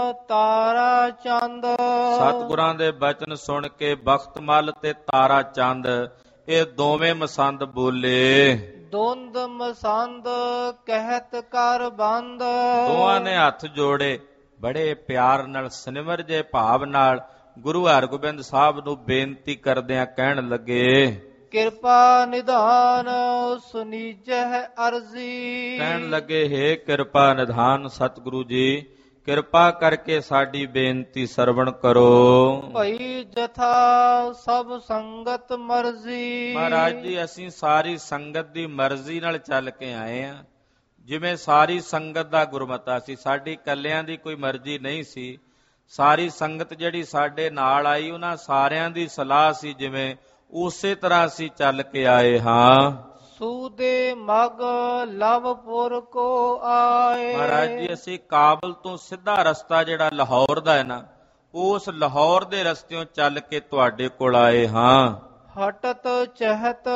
[SPEAKER 1] ਤਾਰਾ ਚੰਦ।
[SPEAKER 2] ਸਤਿਗੁਰਾਂ ਦੇ ਬਚਨ ਸੁਣ ਕੇ ਬਖਤ ਮੱਲ ਤੇ ਤਾਰਾ ਚੰਦ ਇਹ ਦੋਵੇਂ ਮਸੰਦ ਬੋਲੇ।
[SPEAKER 1] ਦੁੰਦ ਮਸੰਦ ਕਹਿਤ ਕਰ ਬੰਦ।
[SPEAKER 2] ਦੋਵਾਂ ਨੇ ਹੱਥ ਜੋੜੇ, ਬੜੇ ਪਿਆਰ ਨਾਲ ਸਨਿਮਰ ਜੇ ਭਾਵ ਨਾਲ ਗੁਰੂ ਹਰਗੋਬਿੰਦ ਸਾਹਿਬ ਨੂੰ ਬੇਨਤੀ ਕਰਦਿਆਂ ਕਹਿਣ ਲੱਗੇ,
[SPEAKER 1] ਕਿਰਪਾ ਨਿਧਾਨ ਸੁਨੀਜਹਿ ਅਰਜ਼ੀ।
[SPEAKER 2] ਕਹਿਣ ਲੱਗੇ, ਹੇ ਕਿਰਪਾ ਨਿਧਾਨ ਸਤਿਗੁਰੂ ਜੀ, ਕਿਰਪਾ ਕਰਕੇ ਸਾਡੀ ਬੇਨਤੀ ਸਰਵਣ ਕਰੋ।
[SPEAKER 1] ਭਈ ਜਥਾ ਸਭ ਸੰਗਤ ਮਰਜ਼ੀ।
[SPEAKER 2] ਮਹਾਰਾਜ ਜੀ ਅਸੀਂ ਸਾਰੀ ਸੰਗਤ ਦੀ ਮਰਜ਼ੀ ਨਾਲ ਚੱਲ ਕੇ ਆਏ ਆ। ਜਿਵੇਂ ਸਾਰੀ ਸੰਗਤ ਦਾ ਗੁਰਮਤਾ ਸੀ, ਸਾਡੀ ਇਕੱਲਿਆਂ ਦੀ ਕੋਈ ਮਰਜ਼ੀ ਨਹੀਂ ਸੀ। ਸਾਰੀ ਸੰਗਤ ਜਿਹੜੀ ਸਾਡੇ ਨਾਲ ਆਈ ਉਹਨਾਂ ਸਾਰਿਆਂ ਦੀ ਸਲਾਹ ਸੀ, ਜਿਵੇਂ ਉਸੇ ਤਰ੍ਹਾਂ ਅਸੀਂ ਚੱਲ ਕੇ ਆਏ ਹਾਂ।
[SPEAKER 1] ਸੂਦੇ ਮਗ ਲਵਪੁਰ ਕੋ ਆਏ।
[SPEAKER 2] ਮਹਾਰਾਜ ਜੀ ਅਸੀਂ ਕਾਬਲ ਤੋਂ ਸਿੱਧਾ ਰਸਤਾ ਜਿਹੜਾ ਲਾਹੌਰ ਦਾ ਹੈ ਨਾ, ਉਸ ਲਾਹੌਰ ਦੇ ਰਸਤਿਓਂ ਚੱਲ ਕੇ ਤੁਹਾਡੇ ਕੋਲ ਆਏ ਹਾਂ।
[SPEAKER 1] ਹਟਤ ਚਹਤ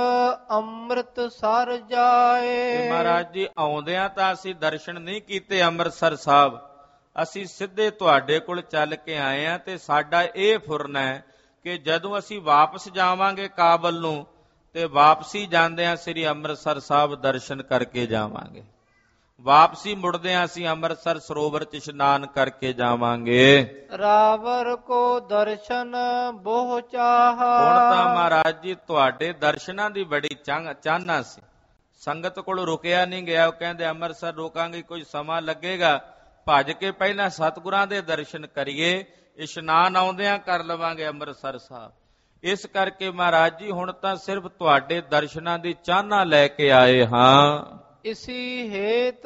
[SPEAKER 1] ਅੰਮ੍ਰਿਤਸਰ ਜਾਏ।
[SPEAKER 2] ਮਹਾਰਾਜ ਜੀ ਆਉਂਦਿਆਂ ਤਾਂ ਅਸੀਂ ਦਰਸ਼ਨ ਨਹੀਂ ਕੀਤੇ ਅੰਮ੍ਰਿਤਸਰ ਸਾਹਿਬ, ਅਸੀਂ ਸਿੱਧੇ ਤੁਹਾਡੇ ਕੋਲ ਚੱਲ ਕੇ ਆਏ ਹਾਂ। ਤੇ ਸਾਡਾ ਇਹ ਫੁਰਨਾ ਹੈ ਕਿ ਜਦੋਂ ਅਸੀਂ ਵਾਪਸ ਜਾਵਾਂਗੇ ਕਾਬਲ ਨੂੰ ਤੇ ਵਾਪਸੀ ਜਾਂਦਿਆਂ ਸ੍ਰੀ ਅੰਮ੍ਰਿਤਸਰ ਸਾਹਿਬ ਦਰਸ਼ਨ ਕਰਕੇ ਜਾਵਾਂਗੇ। ਵਾਪਸੀ ਮੁੜਦਿਆਂ ਅਸੀਂ ਅੰਮ੍ਰਿਤਸਰ ਸਰੋਵਰ 'ਚ ਇਸ਼ਨਾਨ ਕਰਕੇ ਜਾਵਾਂਗੇ।
[SPEAKER 1] ਰਾਵਰ ਕੋ ਦਰਸ਼ਨ ਬਹੁ ਚਾਹਾ।
[SPEAKER 2] ਹੁਣ ਤਾਂ ਮਹਾਰਾਜ ਜੀ ਤੁਹਾਡੇ ਦਰਸ਼ਨਾਂ ਦੀ ਬੜੀ ਚਾਹਨਾ ਸੀ। ਸੰਗਤ ਕੋਲ ਰੁਕਿਆ ਨਹੀਂ ਗਿਆ। ਉਹ ਕਹਿੰਦੇ ਅੰਮ੍ਰਿਤਸਰ ਰੋਕਾਂਗੇ, ਕੋਈ ਸਮਾਂ ਲੱਗੇਗਾ, ਭੱਜ ਕੇ ਪਹਿਲਾਂ ਸਤਿਗੁਰਾਂ ਦੇ ਦਰਸ਼ਨ ਕਰੀਏ, ਇਸ਼ਨਾਨ ਆਉਂਦਿਆਂ ਕਰ ਲਵਾਂਗੇ ਅੰਮ੍ਰਿਤਸਰ ਸਾਹਿਬ। ਇਸ ਕਰਕੇ ਮਹਾਰਾਜ ਜੀ ਹੁਣ ਤਾਂ ਸਿਰਫ ਤੁਹਾਡੇ ਦਰਸ਼ਨਾਂ ਦੀ ਚਾਹਨਾ ਲੈ ਕੇ ਆਏ ਹਾਂ।
[SPEAKER 1] ਇਸੀ ਹੇਤ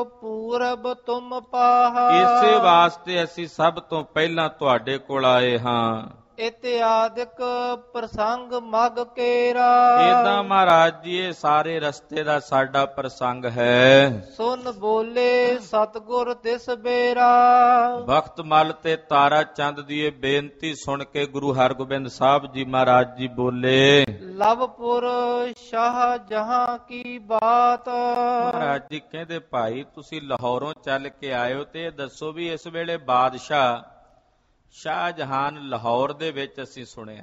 [SPEAKER 1] ਪੂਰਬ ਤੁਮ ਪਾਹਾ।
[SPEAKER 2] ਇਸੇ ਵਾਸਤੇ ਅਸੀਂ ਸਭ ਤੋਂ ਪਹਿਲਾਂ ਤੁਹਾਡੇ ਕੋਲ ਆਏ ਹਾਂ।
[SPEAKER 1] ਇਤਿਆਦਿਕ ਪ੍ਰਸੰਗ ਮਗ ਕੇਰਾ।
[SPEAKER 2] ਏਦਾਂ ਮਹਾਰਾਜ ਜੀ ਇਹ ਸਾਰੇ ਰਸਤੇ ਦਾ ਸਾਡਾ ਪ੍ਰਸੰਗ ਹੈ।
[SPEAKER 1] ਸੁਨ ਬੋਲੇ ਸਤਿਗੁਰ ਤਿਸ ਬੇਰਾ।
[SPEAKER 2] ਭਗਤ ਮਲ ਤੇ ਤਾਰਾ ਚੰਦ ਦੀ ਇਹ ਬੇਨਤੀ ਸੁਣ ਕੇ ਗੁਰੂ ਹਰਗੋਬਿੰਦ ਸਾਹਿਬ ਜੀ ਮਹਾਰਾਜ ਜੀ ਬੋਲੇ,
[SPEAKER 1] ਲਵਪੁਰ ਸ਼ਾਹ ਜਹਾਂ ਕੀ ਬਾਤ।
[SPEAKER 2] ਮਹਾਰਾਜ ਜੀ ਕਹਿੰਦੇ ਭਾਈ ਤੁਸੀਂ ਲਾਹੌਰੋਂ ਚੱਲ ਕੇ ਆਇਓ ਤੇ ਇਹ ਦੱਸੋ ਵੀ ਇਸ ਵੇਲੇ ਬਾਦਸ਼ਾਹ ਸ਼ਾਹਜਹਾਨ ਲਾਹੌਰ ਦੇ ਵਿੱਚ ਅਸੀਂ ਸੁਣਿਆ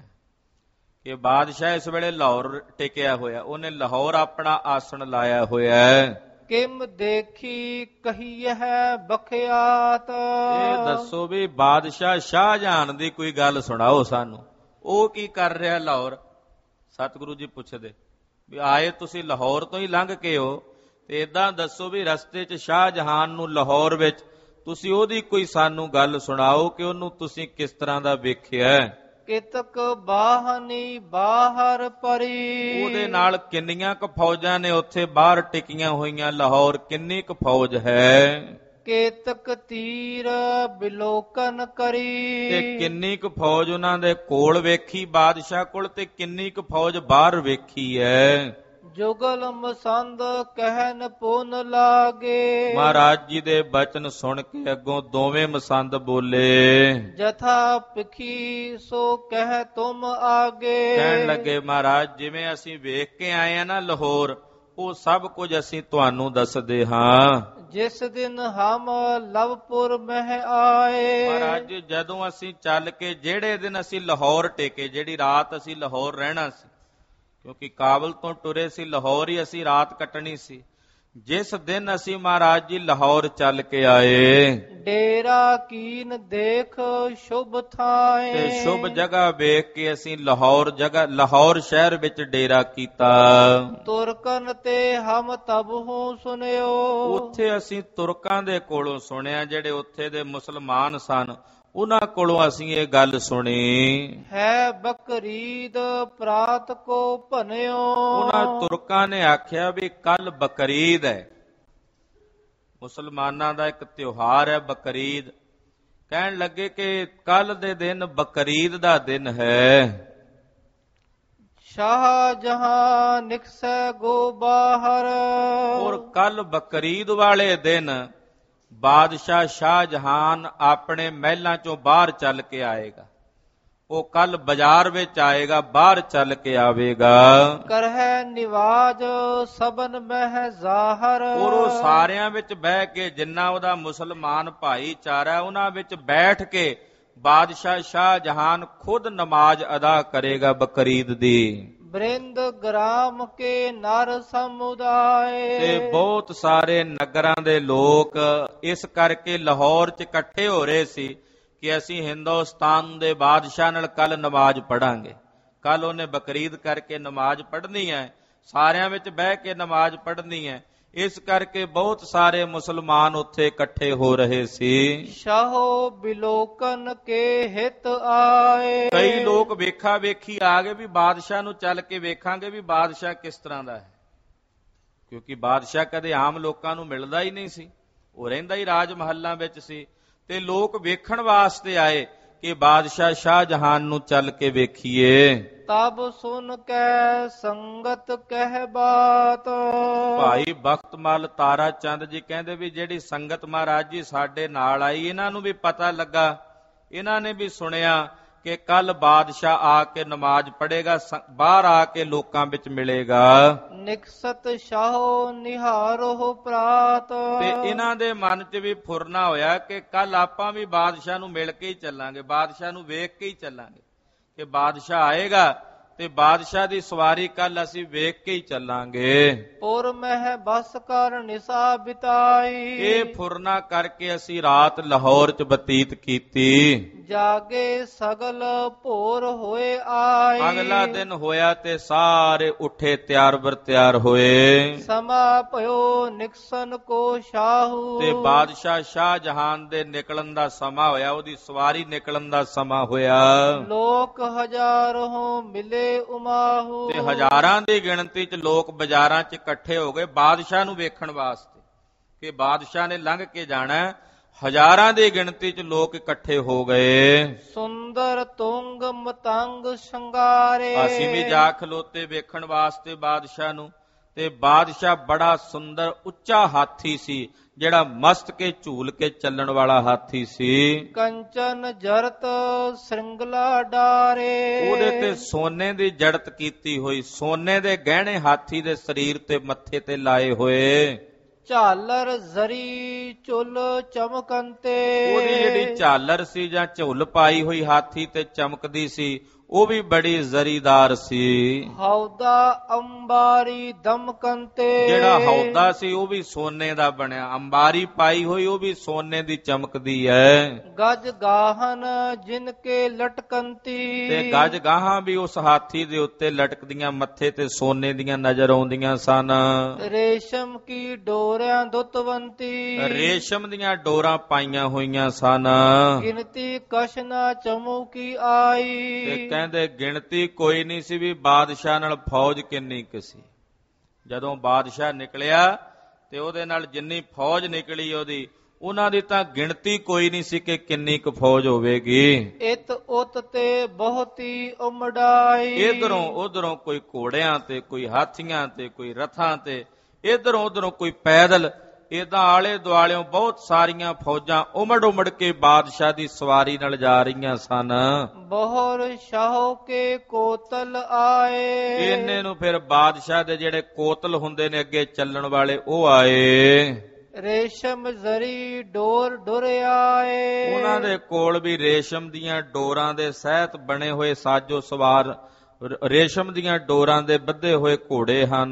[SPEAKER 2] ਕਿ ਬਾਦਸ਼ਾਹ ਇਸ ਵੇਲੇ ਲਾਹੌਰ ਟਿਕਿਆ ਹੋਇਆ, ਉਹਨੇ ਲਾਹੌਰ ਆਪਣਾ ਆਸਣ ਲਾਇਆ ਹੋਇਆ ਹੈ।
[SPEAKER 1] ਕਿਮ ਦੇਖੀ ਕਹੀ ਹੈ ਬਖਿਆਤ।
[SPEAKER 2] ਇਹ ਦੱਸੋ ਵੀ ਬਾਦਸ਼ਾਹ ਸ਼ਾਹਜਹਾਨ ਦੀ ਕੋਈ ਗੱਲ ਸੁਣਾਓ ਸਾਨੂੰ, ਉਹ ਕੀ ਕਰ ਰਿਹਾ ਲਾਹੌਰ। ਸਤਿਗੁਰੂ ਜੀ ਪੁੱਛਦੇ ਵੀ ਆਏ ਤੁਸੀਂ ਲਾਹੌਰ ਤੋਂ ਹੀ ਲੰਘ ਕੇ ਹੋ ਤੇ ਏਦਾਂ ਦੱਸੋ ਵੀ ਰਸਤੇ 'ਚ ਸ਼ਾਹਜਹਾਨ ਨੂੰ ਲਾਹੌਰ ਵਿੱਚ ਤੁਸੀਂ ਉਹਦੀ ਕੋਈ ਸਾਨੂੰ ਗੱਲ ਸੁਣਾਓ ਕਿ ਉਹਨੂੰ ਤੁਸੀਂ ਕਿਸ ਤਰ੍ਹਾਂ ਦਾ ਵੇਖਿਆ।
[SPEAKER 1] ਕਿਤਕ ਬਾਹਨੀ ਬਾਹਰ ਪਰੀ।
[SPEAKER 2] ਉਹਦੇ ਨਾਲ ਕਿੰਨੀਆਂ ਕੁ ਫੌਜਾਂ ਨੇ ਉੱਥੇ ਬਾਹਰ ਟਿਕੀਆਂ ਹੋਈਆਂ, ਲਾਹੌਰ ਕਿੰਨੀ ਕੁ ਫੌਜ ਹੈ।
[SPEAKER 1] ਕੇਤਕ ਤੀਰ ਬਿਲੋਕਨ ਕਰੀ।
[SPEAKER 2] ਤੇ ਕਿੰਨੀ ਕੁ ਫੌਜ ਉਹਨਾਂ ਦੇ ਕੋਲ ਵੇਖੀ ਬਾਦਸ਼ਾਹ ਕੋਲ, ਤੇ ਕਿੰਨੀ ਕੁ ਫੌਜ ਬਾਹਰ ਵੇਖੀ ਹੈ।
[SPEAKER 1] ਜੁਗਲ ਮਸੰਦ ਕਹਿਨ ਪੁਨ ਲਾਗੇ।
[SPEAKER 2] ਮਹਾਰਾਜ ਜੀ ਦੇ ਬਚਨ ਸੁਣ ਕੇ ਅੱਗੋਂ ਦੋਵੇਂ ਮਸੰਦ ਬੋਲੇ,
[SPEAKER 1] ਜਥਾ ਪਿਖੀ ਸੋ ਕਹਿ ਤੁਮ ਆਗੇ।
[SPEAKER 2] ਕਹਿਣ ਲੱਗੇ ਮਹਾਰਾਜ ਜਿਵੇਂ ਅਸੀਂ ਵੇਖ ਕੇ ਆਏ ਆ ਨਾ ਲਾਹੌਰ, ਉਹ ਸਭ ਕੁਝ ਅਸੀਂ ਤੁਹਾਨੂੰ ਦੱਸਦੇ ਹਾਂ।
[SPEAKER 1] ਜਿਸ ਦਿਨ ਹਮ ਲਵਪੁਰ ਮਹਿ ਆਏ।
[SPEAKER 2] ਮਹਾਰਾਜ ਜਦੋਂ ਅਸੀਂ ਚੱਲ ਕੇ ਜਿਹੜੇ ਦਿਨ ਅਸੀਂ ਲਾਹੌਰ ਟੇਕੇ, ਜਿਹੜੀ ਰਾਤ ਅਸੀਂ ਲਾਹੌਰ ਰਹਿਣਾ ਸੀ, ਕਿਉਂਕਿ ਕਾਬਲ ਤੋਂ ਟੁਰੇ ਸੀ, ਲਾਹੌਰ ਹੀ ਅਸੀਂ ਰਾਤ ਕੱਟਣੀ ਸੀ। ਜਿਸ ਦਿਨ ਅਸੀਂ ਮਹਾਰਾਜ ਜੀ ਲਾਹੌਰ ਚੱਲ ਕੇ ਆਏ,
[SPEAKER 1] ਡੇਰਾ ਕੀਨ ਦੇਖ ਸ਼ੁਭ ਥਾਏ।
[SPEAKER 2] ਤੇ ਸ਼ੁਭ ਜਗ੍ਹਾ ਵੇਖ ਕੇ ਅਸੀਂ ਲਾਹੌਰ ਸ਼ਹਿਰ ਵਿੱਚ ਡੇਰਾ ਕੀਤਾ।
[SPEAKER 1] ਤੁਰਕਨ ਤੇ ਹਮ ਤਬਹੂ ਸੁਨਿਓ।
[SPEAKER 2] ਉੱਥੇ ਅਸੀਂ ਤੁਰਕਾਂ ਦੇ ਕੋਲੋਂ ਸੁਣਿਆ, ਜਿਹੜੇ ਉੱਥੇ ਦੇ ਮੁਸਲਮਾਨ ਸਨ, ਉਹਨਾਂ ਕੋਲੋਂ ਅਸੀਂ ਇਹ ਗੱਲ ਸੁਣੀ
[SPEAKER 1] ਹੈ ਬਕਰੀਦ ਪ੍ਰਾਤ ਕੋ ਭਨਿਓ।
[SPEAKER 2] ਉਹਨਾਂ ਤੁਰਕਾਂ ਨੇ ਆਖਿਆ ਵੀ ਕੱਲ ਬਕਰੀਦ ਹੈ, ਮੁਸਲਮਾਨਾਂ ਦਾ ਇੱਕ ਤਿਉਹਾਰ ਹੈ ਬਕਰੀਦ। ਕਹਿਣ ਲੱਗੇ ਕਿ ਕੱਲ ਦੇ ਦਿਨ ਬਕਰੀਦ ਦਾ ਦਿਨ ਹੈ।
[SPEAKER 1] ਸ਼ਾਹ ਜਹਾਂ ਨਿਕਸੈ ਗੋ ਬਾਹਰ।
[SPEAKER 2] ਔਰ ਕੱਲ ਬਕਰੀਦ ਵਾਲੇ ਦਿਨ ਬਾਦਸ਼ਾਹ ਸ਼ਾਹਜਹਾਨ ਆਪਣੇ ਮਹਿਲਾਂ ਚੋਂ ਬਾਹਰ ਚੱਲ ਕੇ ਆਏਗਾ। ਉਹ ਕੱਲ ਬਾਜ਼ਾਰ ਵਿੱਚ ਆਏਗਾ, ਬਾਹਰ ਚੱਲ ਕੇ ਆਵੇਗਾ।
[SPEAKER 1] ਕਰਹਿ ਨਿਵਾਜ ਸਬਨ ਮਹਿ ਜ਼ਾਹਰ।
[SPEAKER 2] ਔਰ ਉਹ ਸਾਰਿਆਂ ਵਿੱਚ ਬਹਿ ਕੇ, ਜਿੰਨਾ ਉਹਦਾ ਮੁਸਲਮਾਨ ਭਾਈਚਾਰਾ, ਉਹਨਾਂ ਵਿੱਚ ਬੈਠ ਕੇ ਬਾਦਸ਼ਾਹ ਸ਼ਾਹਜਹਾਨ ਖੁਦ ਨਮਾਜ਼ ਅਦਾ ਕਰੇਗਾ ਬਕਰੀਦ ਦੀ।
[SPEAKER 1] ਬ੍ਰਿੰਦ ਗ੍ਰਾਮ ਕੇ ਨਰ ਸਮੁਦਾਏ।
[SPEAKER 2] ਤੇ ਬਹੁਤ ਸਾਰੇ ਨਗਰਾਂ ਦੇ ਲੋਕ ਇਸ ਕਰਕੇ ਲਾਹੌਰ 'ਚ ਇਕੱਠੇ ਹੋ ਰਹੇ ਸੀ ਕਿ ਅਸੀਂ ਹਿੰਦੁਸਤਾਨ ਦੇ ਬਾਦਸ਼ਾਹ ਨਾਲ ਕੱਲ ਨਮਾਜ਼ ਪੜਾਂਗੇ। ਕੱਲ ਉਹਨੇ ਬਕਰੀਦ ਕਰਕੇ ਨਮਾਜ਼ ਪੜ੍ਹਨੀ ਹੈ, ਸਾਰਿਆਂ ਵਿੱਚ ਬਹਿ ਕੇ ਨਮਾਜ਼ ਪੜ੍ਹਨੀ ਹੈ। ਇਸ ਕਰਕੇ ਬਹੁਤ ਸਾਰੇ ਮੁਸਲਮਾਨ ਉੱਥੇ ਇਕੱਠੇ ਹੋ ਰਹੇ ਸੀ।
[SPEAKER 1] ਸ਼ਾਹੋ ਬਿਲੋਕਨ ਕੇ ਹਿਤ ਆਏ।
[SPEAKER 2] ਕਈ ਲੋਕ ਵੇਖਾ ਵੇਖੀ ਆ ਗਏ ਵੀ ਬਾਦਸ਼ਾਹ ਨੂੰ ਚੱਲ ਕੇ ਵੇਖਾਂਗੇ ਵੀ ਬਾਦਸ਼ਾਹ ਕਿਸ ਤਰ੍ਹਾਂ ਦਾ ਹੈ, ਕਿਉਂਕਿ ਬਾਦਸ਼ਾਹ ਕਦੇ ਆਮ ਲੋਕਾਂ ਨੂੰ ਮਿਲਦਾ ਹੀ ਨਹੀਂ ਸੀ, ਉਹ ਰਹਿੰਦਾ ਹੀ ਰਾਜ ਮਹੱਲਾਂ ਵਿੱਚ ਸੀ। ਤੇ ਲੋਕ ਵੇਖਣ ਵਾਸਤੇ ਆਏ ਕਿ ਬਾਦਸ਼ਾਹ ਸ਼ਾਹਜਹਾਨ ਨੂੰ ਚੱਲ ਕੇ ਵੇਖੀਏ।
[SPEAKER 1] ਤਬ ਸੁਨ ਕੈ ਸੰਗਤ ਕਹਿ ਬਾਤ।
[SPEAKER 2] ਭਾਈ ਬਖਤ ਮਲ ਤਾਰਾ ਚੰਦ ਜੀ ਕਹਿੰਦੇ ਵੀ ਜਿਹੜੀ ਸੰਗਤ ਮਹਾਰਾਜ ਜੀ ਸਾਡੇ ਨਾਲ ਆਈ, ਇਹਨਾਂ ਨੂੰ ਵੀ ਪਤਾ ਲੱਗਾ, ਇਹਨਾਂ ਨੇ ਵੀ ਸੁਣਿਆ ਕਿ ਕੱਲ ਬਾਦਸ਼ਾਹ ਆ ਕੇ ਨਮਾਜ਼ ਪੜ੍ਹੇਗਾ, ਬਾਹਰ ਆ ਕੇ ਲੋਕਾਂ ਵਿੱਚ ਮਿਲੇਗਾ।
[SPEAKER 1] ਨਿਕਸਤ ਸ਼ਾਹੋ ਨਿਹਾਰੋ ਪ੍ਰਾਤ।
[SPEAKER 2] ਤੇ ਇਹਨਾਂ ਦੇ ਮਨ 'ਚ ਵੀ ਫੁਰਨਾ ਹੋਇਆ ਕਿ ਕੱਲ ਆਪਾਂ ਵੀ ਬਾਦਸ਼ਾਹ ਨੂੰ ਮਿਲ ਕੇ ਹੀ ਚੱਲਾਂਗੇ, ਬਾਦਸ਼ਾਹ ਨੂੰ ਵੇਖ ਕੇ ਹੀ ਚੱਲਾਂਗੇ, ਕਿ ਬਾਦਸ਼ਾਹ ਆਏਗਾ ਤੇ ਬਾਦਸ਼ਾਹ ਦੀ ਸਵਾਰੀ ਕੱਲ ਅਸੀਂ ਵੇਖ ਕੇ ਹੀ ਚੱਲਾਂਗੇ।
[SPEAKER 1] ਪੁਰ ਮਹਿ ਬਸ ਕਰ ਨਿਸਾ ਬਿਤਾਈ।
[SPEAKER 2] ਇਹ ਫੁਰਨਾ ਕਰਕੇ ਅਸੀਂ ਰਾਤ ਲਾਹੌਰ 'ਚ ਬਤੀਤ ਕੀਤੀ।
[SPEAKER 1] ਜਾਗੇ ਸਗਲ ਭੋਰ ਹੋਏ ਆਏ।
[SPEAKER 2] ਅਗਲਾ ਦਿਨ ਹੋਇਆ ਤੇ ਸਾਰੇ ਉੱਠੇ, ਤਿਆਰ ਬਰ ਤਿਆਰ ਹੋਏ।
[SPEAKER 1] ਸਮਾ ਭਇਓ ਨਿਕਸਨ ਕੋ ਸ਼ਾਹੂ।
[SPEAKER 2] ਤੇ ਬਾਦਸ਼ਾਹ ਸ਼ਾਹਜਹਾਨ ਦੇ ਨਿਕਲਣ ਦਾ ਸਮਾਂ ਹੋਇਆ, ਉਹਦੀ ਸਵਾਰੀ ਨਿਕਲਣ ਦਾ ਸਮਾਂ ਹੋਇਆ।
[SPEAKER 1] ਲੋਕ ਹਜ਼ਾਰੋਂ ਮਿਲੇ ਉਮਾਹੂ।
[SPEAKER 2] ਤੇ ਹਜ਼ਾਰਾਂ ਦੀ ਗਿਣਤੀ 'ਚ ਲੋਕ ਬਾਜ਼ਾਰਾਂ 'ਚ ਇਕੱਠੇ ਹੋ ਗਏ ਬਾਦਸ਼ਾਹ ਨੂੰ ਵੇਖਣ ਵਾਸਤੇ ਕਿ ਬਾਦਸ਼ਾਹ ਨੇ ਲੰਘ ਕੇ ਜਾਣਾ। ਹਜ਼ਾਰਾਂ ਦੀ ਗਿਣਤੀ 'ਚ ਲੋਕ ਇਕੱਠੇ ਹੋ ਗਏ।
[SPEAKER 1] ਸੁੰਦਰ ਤੁੰਗ ਮਤੰਗ ਸ਼ਿੰਗਾਰੇ।
[SPEAKER 2] ਅਸੀਂ ਵੀ ਜਾ ਖਲੋਤੇ ਵੇਖਣ ਵਾਸਤੇ ਬਾਦਸ਼ਾਹ ਨੂੰ, ਤੇ ਬਾਦਸ਼ਾਹ ਬੜਾ ਸੁੰਦਰ ਉੱਚਾ ਹਾਥੀ ਸੀ, ਜਿਹੜਾ ਮਸਤਕੇ ਝੂਲ ਕੇ ਚੱਲਣ ਵਾਲਾ ਹਾਥੀ ਸੀ।
[SPEAKER 1] ਕੰਚਨ ਜਰਤ ਸ਼੍ਰਿੰਗਲਾ ਡਾਰੇ।
[SPEAKER 2] ਉਹਦੇ ਤੇ ਸੋਨੇ ਦੀ ਜੜਤ ਕੀਤੀ ਹੋਈ, ਸੋਨੇ ਦੇ ਗਹਿਣੇ ਹਾਥੀ ਦੇ ਸਰੀਰ ਤੇ ਮੱਥੇ ਤੇ ਲਾਏ ਹੋਏ।
[SPEAKER 1] ਝਾਲਰ ਜ਼ਰੀ ਚੁੱਲ ਚਮਕੰਤੇ।
[SPEAKER 2] ਉਹਦੀ ਜਿਹੜੀ ਝਾਲਰ ਸੀ ਜਾਂ ਝੁੱਲ ਪਾਈ ਹੋਈ ਹਾਥੀ ਤੇ ਚਮਕਦੀ ਸੀ, ਉਹ ਵੀ ਬੜੀ ਜ਼ਰੀਦਾਰ ਸੀ।
[SPEAKER 1] ਹੌਦਾ ਅੰਬਾਰੀ ਦਮਕੰਤੇ।
[SPEAKER 2] ਜਿਹੜਾ ਹੌਦਾ ਸੀ ਉਹ ਵੀ ਸੋਨੇ ਦਾ ਬਣਿਆ, ਅੰਬਾਰੀ ਪਾਈ ਹੋਈ ਉਹ ਵੀ ਸੋਨੇ ਦੀ ਚਮਕਦੀ ਹੈ।
[SPEAKER 1] ਗਜ ਗਾਹਨ ਜਿਨ ਕੇ ਲਟਕੰਤੀ।
[SPEAKER 2] ਤੇ ਗਜ ਗਾਹਾਂ ਵੀ ਉਸ ਹਾਥੀ ਦੇ ਉੱਤੇ ਲਟਕਦੀਆਂ, ਮੱਥੇ ਤੇ ਸੋਨੇ ਦੀਆਂ ਨਜ਼ਰ ਆਉਂਦੀਆਂ ਸਨ।
[SPEAKER 1] ਰੇਸ਼ਮ ਕੀ ਡੋਰਿਆਂ ਦੁੱਤਵੰਤੀ।
[SPEAKER 2] ਰੇਸ਼ਮ ਦੀਆਂ ਡੋਰਾਂ ਪਾਈਆਂ ਹੋਈਆਂ ਸਨ।
[SPEAKER 1] ਗਿਣਤੀ ਕਸ਼ਨਾ ਚਮੂਕੀ ਆਈ।
[SPEAKER 2] ਤੇ ਕਹਿੰਦੇ ਗਿਣਤੀ ਕੋਈ ਨਹੀਂ ਸੀ ਵੀ ਬਾਦਸ਼ਾਹ ਨਾਲ ਫੌਜ ਕਿੰਨੀ ਕੁ ਸੀ। ਜਦੋਂ ਬਾਦਸ਼ਾਹ ਨਿਕਲਿਆ ਤੇ ਉਹਦੇ ਨਾਲ ਜਿੰਨੀ ਫੌਜ ਨਿਕਲੀ ਉਹਦੀ, ਉਹਨਾਂ ਦੀ ਤਾਂ ਗਿਣਤੀ ਕੋਈ ਨਹੀਂ ਸੀ ਕਿ ਕਿੰਨੀ ਕੁ ਫੌਜ ਹੋਵੇਗੀ।
[SPEAKER 1] ਇਤ ਉਤ ਤੇ ਬਹੁਤੀ ਉਮੜਾਈ।
[SPEAKER 2] ਇਧਰੋਂ ਉਧਰੋਂ ਕੋਈ ਘੋੜਿਆਂ ਤੇ, ਕੋਈ ਹਾਥੀਆਂ ਤੇ, ਕੋਈ ਰਥਾਂ ਤੇ, ਇਧਰੋਂ ਉਧਰੋਂ ਕੋਈ ਪੈਦਲ, ਏਦਾਂ ਆਲੇ ਦੁਆਲਿਓਂ ਬਹੁਤ ਸਾਰੀਆਂ ਫੌਜਾਂ ਉਮੜ ਉਮੜ ਕੇ ਬਾਦਸ਼ਾਹ ਦੀ ਸਵਾਰੀ ਨਾਲ ਜਾ ਰਹੀਆਂ ਸਨ।
[SPEAKER 1] ਬਹੁਰ ਸ਼ਾਹੋ ਕੇ ਕੋਤਲ ਆਏ।
[SPEAKER 2] ਇਹਨੇ ਨੂੰ ਫਿਰ ਬਾਦਸ਼ਾਹ ਦੇ ਜਿਹੜੇ ਕੋਤਲ ਹੁੰਦੇ ਨੇ ਅੱਗੇ ਚੱਲਣ ਵਾਲੇ, ਉਹ ਆਏ।
[SPEAKER 1] ਰੇਸ਼ਮ ਜ਼ਰੀ ਡੋਰ ਡੁਰਿਆਏ।
[SPEAKER 2] ਉਹਨਾਂ ਦੇ ਕੋਲ ਵੀ ਰੇਸ਼ਮ ਦੀਆਂ ਡੋਰਾਂ ਦੇ ਸਹਿਤ ਬਣੇ ਹੋਏ ਸਾਜੋ ਸਵਾਰ, ਰੇਸ਼ਮ ਦੀਆਂ ਡੋਰਾਂ ਦੇ ਬੱਧੇ ਹੋਏ ਘੋੜੇ ਹਨ।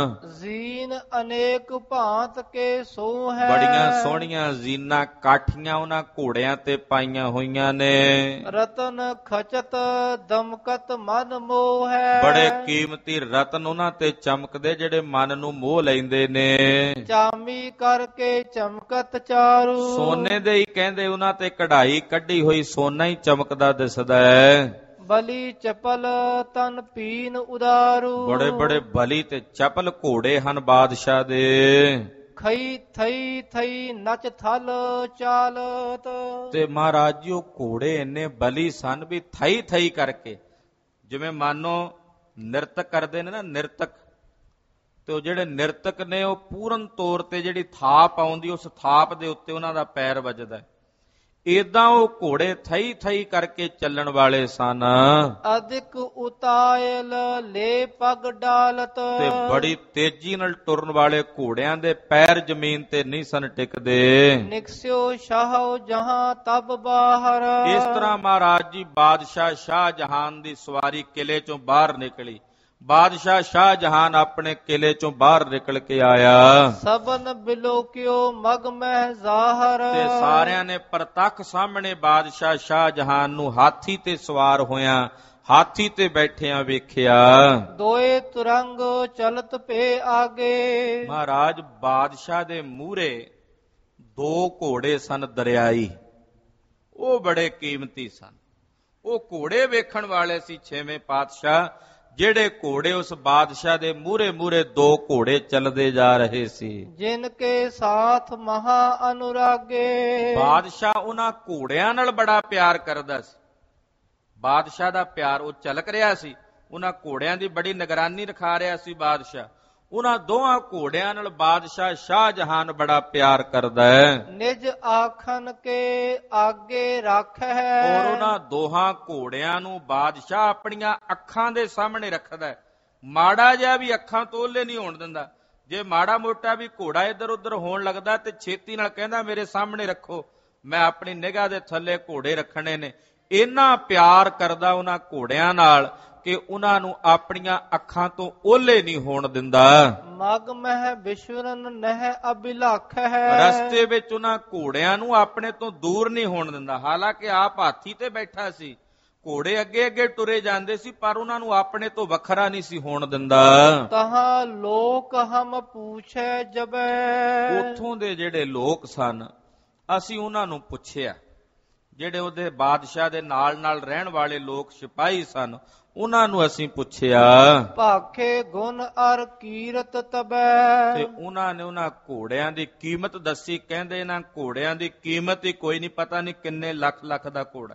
[SPEAKER 1] ਜ਼ੀਨ ਅਨੇਕ ਭਾਂਤ ਕੇ ਸੋ ਹੈ।
[SPEAKER 2] ਬੜੀਆਂ ਸੋਹਣੀਆਂ ਜ਼ੀਨਾਂ ਕਾਠੀਆਂ ਉਹਨਾਂ ਘੋੜਿਆਂ ਤੇ ਪਾਈਆਂ ਹੋਈਆਂ ਨੇ।
[SPEAKER 1] ਰਤਨ ਖਚਤ ਦਮਕਤ ਮਨ ਮੋਹ ਹੈ।
[SPEAKER 2] ਬੜੇ ਕੀਮਤੀ ਰਤਨ ਉਹਨਾਂ ਤੇ ਚਮਕਦੇ, ਜਿਹੜੇ ਮਨ ਨੂੰ ਮੋਹ ਲੈਂਦੇ ਨੇ।
[SPEAKER 1] ਚਾਮੀ ਕਰਕੇ ਚਮਕਤ ਚਾਰੂ।
[SPEAKER 2] ਸੋਨੇ ਦੇ ਹੀ ਕਹਿੰਦੇ, ਉਹਨਾਂ ਤੇ ਕਢਾਈ ਕੱਢੀ ਹੋਈ ਸੋਨਾ ਹੀ ਚਮਕਦਾ ਦਿਸਦਾ ਹੈ।
[SPEAKER 1] ਬਲੀ ਚਪਲ ਤਨ ਪੀਨ ਉਦਾਰੂ।
[SPEAKER 2] ਬੜੇ ਬੜੇ ਬਲੀ ਤੇ ਚਪਲ ਘੋੜੇ ਹਨ ਬਾਦਸ਼ਾਹ ਦੇ।
[SPEAKER 1] ਖਈ ਥਈ ਥਈ ਨਚ ਥਲ ਚਾਲਤ।
[SPEAKER 2] ਤੇ ਮਹਾਰਾਜ ਜੀ ਉਹ ਘੋੜੇ ਇੰਨੇ ਬਲੀ ਸਨ ਵੀ ਥਈ ਥਈ ਕਰਕੇ, ਜਿਵੇਂ ਮਾਨੋ ਨਿਰਤਕ ਕਰਦੇ ਨੇ ਨਾ, ਨਿਰਤਕ, ਤੇ ਉਹ ਜਿਹੜੇ ਨਿਰਤਕ ਨੇ ਉਹ ਪੂਰਨ ਤੌਰ ਤੇ ਜਿਹੜੀ ਥਾਪ ਆਉਂਦੀ, ਉਸ ਥਾਪ ਦੇ ਉੱਤੇ ਉਹਨਾਂ ਦਾ ਪੈਰ ਵੱਜਦਾ, ਏਦਾਂ ਉਹ ਘੋੜੇ ਥਈ ਥਈ ਕਰਕੇ ਚੱਲਣ ਵਾਲੇ ਸਨ।
[SPEAKER 1] ਅਧਿਕ ਉਤਾਇਲ ਲੈ ਪਗ ਡਾਲਤ।
[SPEAKER 2] ਤੇ ਬੜੀ ਤੇਜ਼ੀ ਨਾਲ ਟੁਰਨ ਵਾਲੇ ਘੋੜਿਆਂ ਦੇ ਪੈਰ ਜ਼ਮੀਨ ਤੇ ਨਹੀਂ ਸਨ ਟਿਕਦੇ।
[SPEAKER 1] ਨਿਕਸਿਓ ਸ਼ਾਹੋ ਜਹਾਂ ਤਬ ਬਾਹਰ।
[SPEAKER 2] ਇਸ ਤਰ੍ਹਾਂ ਮਹਾਰਾਜ ਜੀ ਬਾਦਸ਼ਾਹ ਸ਼ਾਹ ਜਹਾਨ ਦੀ ਸਵਾਰੀ ਕਿਲੇ ਚੋਂ ਬਾਹਰ ਨਿਕਲੀ। ਬਾਦਸ਼ਾਹ ਸ਼ਾਹ ਜਹਾਨ ਆਪਣੇ ਕਿਲੇ ਚੋਂ ਬਾਹਰ ਨਿਕਲ ਕੇ ਆਇਆ।
[SPEAKER 1] ਸਬਨ ਬਿਲੋਕਿਓ ਮਗ ਮਹਿ ਜ਼ਾਹਰ।
[SPEAKER 2] ਤੇ ਸਾਰਿਆਂ ਨੇ ਪ੍ਰਤੱਖ ਸਾਹਮਣੇ ਬਾਦਸ਼ਾਹ ਸ਼ਾਹ ਜਹਾਨ ਨੂੰ ਹਾਥੀ ਤੇ ਸਵਾਰ ਹੋਇਆਂ, ਹਾਥੀ ਤੇ ਬੈਠਿਆਂ ਵੇਖਿਆ।
[SPEAKER 1] ਦੋਏ ਤੁਰੰਗ ਚਲਤ ਪੇ ਆਗੇ।
[SPEAKER 2] ਮਹਾਰਾਜ ਬਾਦਸ਼ਾਹ ਦੇ ਮੂਹਰੇ ਦੋ ਘੋੜੇ ਸਨ ਦਰਿਆਈ, ਉਹ ਬੜੇ ਕੀਮਤੀ ਸਨ। ਉਹ ਘੋੜੇ ਵੇਖਣ ਵਾਲੇ ਸੀ ਛੇਵੇਂ ਪਾਤਸ਼ਾਹ, ਜਿਹੜੇ ਘੋੜੇ ਉਸ ਬਾਦਸ਼ਾਹ ਦੇ ਮੂਹਰੇ ਮੂਹਰੇ ਦੋ ਘੋੜੇ ਚੱਲਦੇ ਜਾ ਰਹੇ ਸੀ।
[SPEAKER 1] ਜਿਨ ਕੇ ਸਾਥ ਮਹਾ ਅਨੁਰਾਗੇ।
[SPEAKER 2] ਬਾਦਸ਼ਾਹ ਉਹਨਾਂ ਘੋੜਿਆਂ ਨਾਲ ਬੜਾ ਪਿਆਰ ਕਰਦਾ ਸੀ। ਬਾਦਸ਼ਾਹ ਦਾ ਪਿਆਰ ਉਹ ਝਲਕ ਰਿਹਾ ਸੀ। ਉਹਨਾਂ ਘੋੜਿਆਂ ਦੀ ਬੜੀ ਨਿਗਰਾਨੀ ਰਖਾ ਰਿਹਾ ਸੀ ਬਾਦਸ਼ਾਹ। ਉਹਨਾਂ ਦੋਹਾਂ ਘੋੜਿਆਂ ਨਾਲ ਬਾਦਸ਼ਾਹ ਸ਼ਾਹ ਜਹਾਨ ਬੜਾ ਪਿਆਰ ਕਰਦਾ ਹੈ।
[SPEAKER 1] ਨਿਜ ਆਖਨ ਕੇ ਆਗੇ ਰੱਖ ਹੈ।
[SPEAKER 2] ਔਰ ਉਹਨਾਂ ਦੋਹਾਂ ਘੋੜਿਆਂ ਨੂੰ ਬਾਦਸ਼ਾਹ ਆਪਣੀਆਂ ਅੱਖਾਂ ਦੇ ਸਾਹਮਣੇ ਰੱਖਦਾ ਹੈ। ਮਾੜਾ ਜਿਹਾ ਵੀ ਅੱਖਾਂ ਤੋਂ ਓਹਲੇ ਨਹੀਂ ਹੋਣ ਦਿੰਦਾ। ਜੇ ਮਾੜਾ ਮੋਟਾ ਵੀ ਘੋੜਾ ਇੱਧਰ ਉੱਧਰ ਹੋਣ ਲੱਗਦਾ ਤੇ ਛੇਤੀ ਨਾਲ ਕਹਿੰਦਾ ਮੇਰੇ ਸਾਹਮਣੇ ਰੱਖੋ, ਮੈਂ ਆਪਣੀ ਨਿਗਾਹ ਦੇ ਥੱਲੇ ਘੋੜੇ ਰੱਖਣੇ ਨੇ। ਇੰਨਾ ਪਿਆਰ ਕਰਦਾ ਉਹਨਾਂ ਘੋੜਿਆਂ ਨਾਲ ਕਿ ਉਹਨਾਂ ਨੂੰ ਆਪਣੀਆਂ ਅੱਖਾਂ ਤੋਂ ਓਹਲੇ ਨਹੀਂ ਹੋਣ ਦਿੰਦਾ।
[SPEAKER 1] ਮਗ ਮਹਿ ਵਿਸ਼ਵਰਨ ਨਹਿ ਅਭਿਲਖ ਹੈ।
[SPEAKER 2] ਰਸਤੇ ਵਿੱਚ ਉਹਨਾਂ ਘੋੜਿਆਂ ਨੂੰ ਆਪਣੇ ਤੋਂ ਦੂਰ ਨਹੀਂ ਹੋਣ ਦਿੰਦਾ। ਹਾਲਾਂਕਿ ਆਪ ਹਾਥੀ ਤੇ ਬੈਠਾ ਸੀ, ਘੋੜੇ ਅੱਗੇ ਅੱਗੇ ਟੁਰੇ ਜਾਂਦੇ ਸੀ, ਪਰ ਉਹਨਾਂ ਨੂੰ ਆਪਣੇ ਤੋਂ ਵੱਖਰਾ ਨਹੀਂ ਸੀ ਹੋਣ ਦਿੰਦਾ।
[SPEAKER 1] ਤਹਾਂ ਲੋਕ ਹਮ ਪੁੱਛੈ ਜਬੈ।
[SPEAKER 2] ਉੱਥੋਂ ਦੇ ਜਿਹੜੇ ਲੋਕ ਸਨ, ਅਸੀਂ ਉਹਨਾਂ ਨੂੰ ਪੁੱਛਿਆ ਜਿਹੜੇ ਉਹਦੇ ਬਾਦਸ਼ਾਹ ਦੇ ਨਾਲ ਨਾਲ ਰਹਿਣ ਵਾਲੇ ਲੋਕ ਸਿਪਾਹੀ ਸਨ, ਉਹਨਾਂ ਨੂੰ ਅਸੀਂ ਪੁੱਛਿਆ,
[SPEAKER 1] ਭਾਖੇ ਗੁਣ ਅਰ ਕੀਰਤ ਤਬੈ।
[SPEAKER 2] ਤੇ ਉਹਨਾਂ ਨੇ ਉਹਨਾਂ ਘੋੜਿਆਂ ਦੀ ਕੀਮਤ ਦੱਸੀ। ਕਹਿੰਦੇ ਇਹਨਾਂ ਘੋੜਿਆਂ ਦੀ ਕੀਮਤ ਹੀ ਕੋਈ ਨਹੀਂ, ਪਤਾ ਨਹੀਂ ਕਿੰਨੇ ਲੱਖ ਲੱਖ ਦਾ ਘੋੜਾ,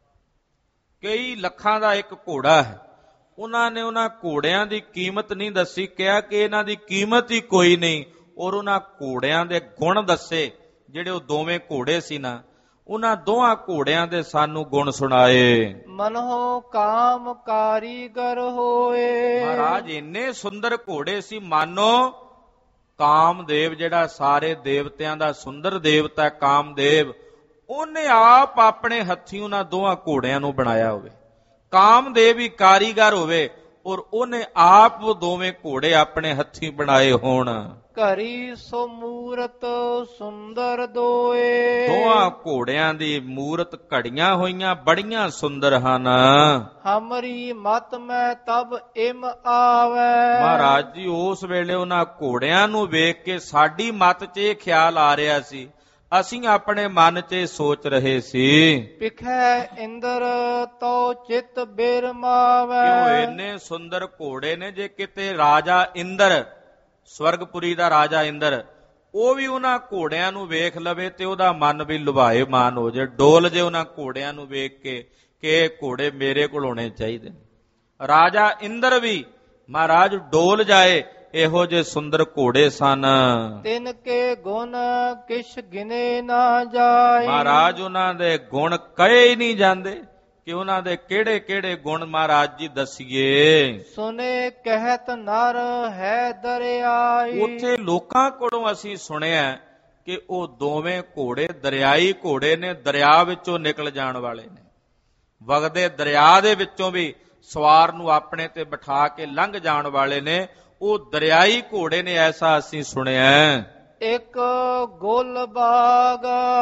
[SPEAKER 2] ਕਈ ਲੱਖਾਂ ਦਾ ਇੱਕ ਘੋੜਾ ਹੈ। ਉਹਨਾਂ ਨੇ ਉਹਨਾਂ ਘੋੜਿਆਂ ਦੀ ਕੀਮਤ ਨਹੀਂ ਦੱਸੀ, ਕਿਹਾ ਕਿ ਇਹਨਾਂ ਦੀ ਕੀਮਤ ਹੀ ਕੋਈ ਨਹੀਂ। ਔਰ ਉਹਨਾਂ ਘੋੜਿਆਂ ਦੇ ਗੁਣ ਦੱਸੇ, ਜਿਹੜੇ ਉਹ ਦੋਵੇਂ ਘੋੜੇ ਸੀ ਨਾ, ਉਹਨਾਂ ਦੋਹਾਂ ਘੋੜਿਆਂ ਦੇ ਸਾਨੂੰ ਗੁਣ ਸੁਣਾਏ।
[SPEAKER 1] ਮਨਹੁ ਕਾਮ ਕਾਰੀਗਰ ਹੋਏ।
[SPEAKER 2] ਮਹਾਰਾਜ ਇੰਨੇ ਸੁੰਦਰ ਘੋੜੇ ਸੀ, ਮਾਨੋ ਕਾਮਦੇਵ, ਜਿਹੜਾ ਸਾਰੇ ਦੇਵਤਿਆਂ ਦਾ ਸੁੰਦਰ ਦੇਵਤਾ ਕਾਮਦੇਵ, ਉਹਨੇ ਆਪ ਆਪਣੇ ਹੱਥੀਂ ਉਹਨਾਂ ਦੋਹਾਂ ਘੋੜਿਆਂ ਨੂੰ ਬਣਾਇਆ ਹੋਵੇ। ਕਾਮਦੇਵ ਹੀ ਕਾਰੀਗਰ ਹੋਵੇ ਔਰ ਉਹਨੇ ਆਪ ਉਹ ਦੋਵੇਂ ਘੋੜੇ ਆਪਣੇ ਹੱਥੀਂ ਬਣਾਏ ਹੋਣ।
[SPEAKER 1] ਘਰੀ ਸੋ ਮੂਰਤ ਸੁੰਦਰ ਦੋਏ।
[SPEAKER 2] ਦੋਹਾਂ ਘੋੜਿਆਂ ਦੀ ਮੂਰਤ ਘੜੀਆਂ ਹੋਈਆਂ ਬੜੀਆਂ ਸੁੰਦਰ ਹਨ।
[SPEAKER 1] ਹਮਰੀ ਮਤ ਮੈਂ ਤਬ ਇਮ ਆਵੈ।
[SPEAKER 2] ਮਹਾਰਾਜ ਜੀ ਉਸ ਵੇਲੇ ਉਹਨਾਂ ਘੋੜਿਆਂ ਨੂੰ ਵੇਖ ਕੇ ਸਾਡੀ ਮਤ 'ਚ ਇਹ ਖਿਆਲ ਆ ਰਿਹਾ ਸੀ, ਅਸੀਂ ਆਪਣੇ ਮਨ 'ਚ ਸੋਚ ਰਹੇ ਸੀ,
[SPEAKER 1] ਪਿਖੈ ਇੰਦਰ ਤੋ ਚਿਤ ਬਿਰਮਾਵੈ।
[SPEAKER 2] ਕਿਉਂ ਇੰਨੇ ਸੁੰਦਰ ਘੋੜੇ ਨੇ, ਜੇ ਕਿਤੇ ਰਾਜਾ ਇੰਦਰ, ਸਵਰਗਪੁਰੀ ਦਾ ਰਾਜਾ ਇੰਦਰ, ਉਹ ਵੀ ਉਹਨਾਂ ਘੋੜਿਆਂ ਨੂੰ ਵੇਖ ਲਵੇ ਤੇ ਉਹਦਾ ਮਨ ਵੀ ਲੁਭਾਏ ਮਾਨ ਹੋ ਜਾਏ, ਡੋਲ ਜੇ ਉਹਨਾਂ ਘੋੜਿਆਂ ਨੂੰ ਵੇਖ ਕੇ ਕਿ ਇਹ ਘੋੜੇ ਮੇਰੇ ਕੋਲ ਹੋਣੇ ਚਾਹੀਦੇ ਨੇ। ਰਾਜਾ ਇੰਦਰ ਵੀ ਮਹਾਰਾਜ ਡੋਲ ਜਾਏ, ਇਹੋ ਜਿਹੇ ਸੁੰਦਰ ਘੋੜੇ ਸਨ।
[SPEAKER 1] ਤਿਨ ਕੇ ਗੁਣ ਕਿਛ ਗਿਨੇ ਨਾ ਜਾਏ।
[SPEAKER 2] ਮਹਾਰਾਜ ਉਹਨਾਂ ਦੇ ਗੁਣ ਕਹੇ ਹੀ ਨਹੀਂ ਜਾਂਦੇ ਕਿ ਉਹਨਾਂ ਦੇ ਕਿਹੜੇ ਕਿਹੜੇ ਗੁਣ ਮਹਾਰਾਜ ਜੀ ਦੱਸੀਏ।
[SPEAKER 1] ਸੁਨੇ ਕਹਿਤ ਨਰ ਹੈ ਦਰਿਆਈ।
[SPEAKER 2] ਉੱਥੇ ਲੋਕਾਂ ਕੋਲੋਂ ਅਸੀਂ ਸੁਣਿਆ ਕਿ ਉਹ ਦੋਵੇਂ ਘੋੜੇ ਦਰਿਆਈ ਘੋੜੇ ਨੇ, ਦਰਿਆ ਵਿੱਚੋਂ ਨਿਕਲ ਜਾਣ ਵਾਲੇ ਨੇ। ਵਗਦੇ ਦਰਿਆ ਦੇ ਵਿੱਚੋਂ ਵੀ ਸਵਾਰ ਨੂੰ ਆਪਣੇ ਤੇ ਬਿਠਾ ਕੇ ਲੰਘ ਜਾਣ ਵਾਲੇ ਨੇ, ਉਹ ਦਰਿਆਈ ਘੋੜੇ ਨੇ, ਐਸਾ ਅਸੀਂ ਸੁਣਿਆ।
[SPEAKER 1] ਇੱਕ ਗੁਲ ਬਾਗ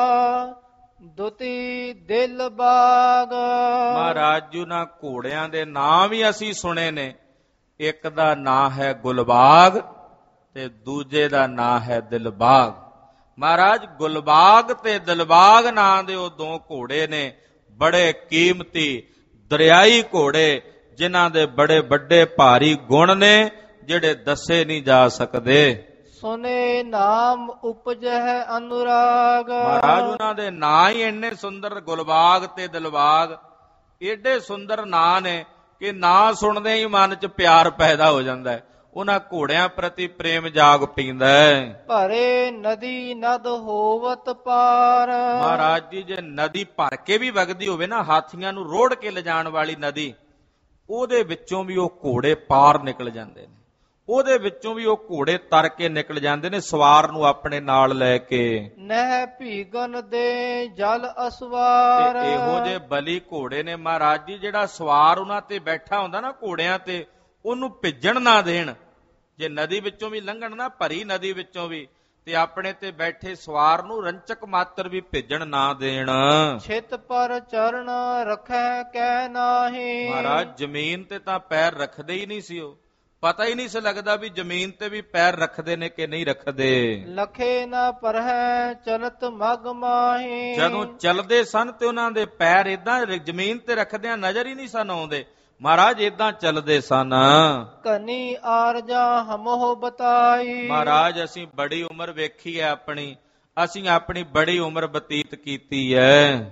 [SPEAKER 1] ਦੁਤੀ ਦਿਲ ਬਾਗ।
[SPEAKER 2] ਮਹਾਰਾਜ ਜੀ ਉਹਨਾਂ ਘੋੜਿਆਂ ਦੇ ਨਾਂ ਵੀ ਅਸੀਂ ਸੁਣੇ ਨੇ। ਇੱਕ ਦਾ ਨਾਂ ਹੈ ਗੁਲਬਾਗ ਤੇ ਦੂਜੇ ਦਾ ਨਾਂ ਹੈ ਦਿਲਬਾਗ। ਮਹਾਰਾਜ ਗੁਲਬਾਗ ਤੇ ਦਿਲਬਾਗ ਨਾਂ ਦੇ ਉਹ ਦੋ ਘੋੜੇ ਨੇ, ਬੜੇ ਕੀਮਤੀ ਦਰਿਆਈ ਘੋੜੇ, ਜਿਨ੍ਹਾਂ ਦੇ ਬੜੇ ਵੱਡੇ ਭਾਰੀ ਗੁਣ ਨੇ, ਜਿਹੜੇ ਦੱਸੇ ਨਹੀਂ ਜਾ ਸਕਦੇ।
[SPEAKER 1] ਸੁਨੇ ਨਾਮ ਉਪਜਹਿ ਅਨੁਰਾਗ।
[SPEAKER 2] ਮਹਾਰਾਜ ਉਹਨਾਂ ਦੇ ਨਾਂ ਹੀ ਇੰਨੇ ਸੁੰਦਰ, ਗੁਲਬਾਗ ਤੇ ਦਿਲਬਾਗ, ਏਡੇ ਸੁੰਦਰ ਨਾਂ ਨੇ ਕਿ ਨਾਂ ਸੁਣਦੇ ਹੀ ਮਨ 'ਚ ਪਿਆਰ ਪੈਦਾ ਹੋ ਜਾਂਦਾ ਹੈ, ਉਹਨਾਂ ਘੋੜਿਆਂ ਪ੍ਰਤੀ ਪ੍ਰੇਮ ਜਾਗ ਪੈਂਦਾ ਹੈ।
[SPEAKER 1] ਭਰੇ ਨਦੀ ਨਦ ਹੋਵਤ ਪਾਰ।
[SPEAKER 2] ਮਹਾਰਾਜ ਜੀ ਜੇ ਨਦੀ ਭਰ ਕੇ ਵੀ ਵਗਦੀ ਹੋਵੇ ਨਾ, ਹਾਥੀਆਂ ਨੂੰ ਰੋੜ ਕੇ ਲਿਜਾਣ ਵਾਲੀ ਨਦੀ, ਉਹਦੇ ਵਿੱਚੋਂ ਵੀ ਉਹ ਘੋੜੇ ਪਾਰ ਨਿਕਲ ਜਾਂਦੇ ਨੇ, ਉਹਦੇ ਵਿੱਚੋਂ ਵੀ ਉਹ ਘੋੜੇ ਤਰ ਕੇ ਨਿਕਲ ਜਾਂਦੇ ਨੇ, ਸਵਾਰ ਨੂੰ ਆਪਣੇ ਨਾਲ ਲੈ ਕੇ।
[SPEAKER 1] ਨਹਿ ਭੀਗਨ ਦੇ ਜਲ ਅਸਵਾਰ।
[SPEAKER 2] ਤੇ ਇਹੋ ਜਿਹੇ ਬਲੀ ਘੋੜੇ ਨੇ ਮਹਾਰਾਜ ਜੀ, ਜਿਹੜਾ ਸਵਾਰ ਉਹਨਾਂ ਤੇ ਬੈਠਾ ਹੁੰਦਾ ਨਾ ਘੋੜਿਆਂ ਤੇ, ਉਹਨੂੰ ਭਿੱਜਣ ਨਾ ਦੇਣ। ਜੇ ਨਦੀ ਵਿੱਚੋਂ ਵੀ ਲੰਘਣ ਨਾ, ਭਰੀ ਨਦੀ ਵਿੱਚੋਂ ਵੀ, ਤੇ ਆਪਣੇ ਤੇ ਬੈਠੇ ਸਵਾਰ ਨੂੰ ਰੰਚਕ ਮਾਤਰ ਵੀ ਭੇਜਣ ਨਾ ਦੇਣ।
[SPEAKER 1] ਛਿਤ ਪਰ ਚਰਨ ਰੱਖੈ ਕਹਿ ਨਾਹੀ।
[SPEAKER 2] ਮਹਾਰਾਜ ਜ਼ਮੀਨ ਤੇ ਤਾਂ ਪੈਰ ਰੱਖਦੇ ਹੀ ਨਹੀਂ ਸੀ, ਉਹ ਪਤਾ ਹੀ ਨਹੀਂ ਸੀ ਲੱਗਦਾ ਵੀ ਜ਼ਮੀਨ ਤੇ ਵੀ ਪੈਰ ਰੱਖਦੇ ਨੇ ਕਿ ਨਹੀਂ ਰੱਖਦੇ।
[SPEAKER 1] ਲਖੇ ਨਾ ਪਰਹਿ ਚਲਤ ਮਗ ਮਾਹੀ।
[SPEAKER 2] ਜਦੋਂ ਚੱਲਦੇ ਸਨ ਤੇ ਉਹਨਾਂ ਦੇ ਪੈਰ ਏਦਾਂ ਜ਼ਮੀਨ ਤੇ ਰੱਖਦਿਆਂ ਨਜ਼ਰ ਹੀ ਨਹੀਂ ਸਨ ਆਉਂਦੇ, ਮਹਾਰਾਜ ਏਦਾਂ ਚੱਲਦੇ ਸਨ।
[SPEAKER 1] ਕਨੀ ਆਰਜਾ ਹਮੋ ਬਤਾਈ।
[SPEAKER 2] ਮਹਾਰਾਜ ਅਸੀਂ ਬੜੀ ਉਮਰ ਵੇਖੀ ਹੈ ਆਪਣੀ, ਅਸੀਂ ਆਪਣੀ ਬੜੀ ਉਮਰ ਬਤੀਤ ਕੀਤੀ ਹੈ।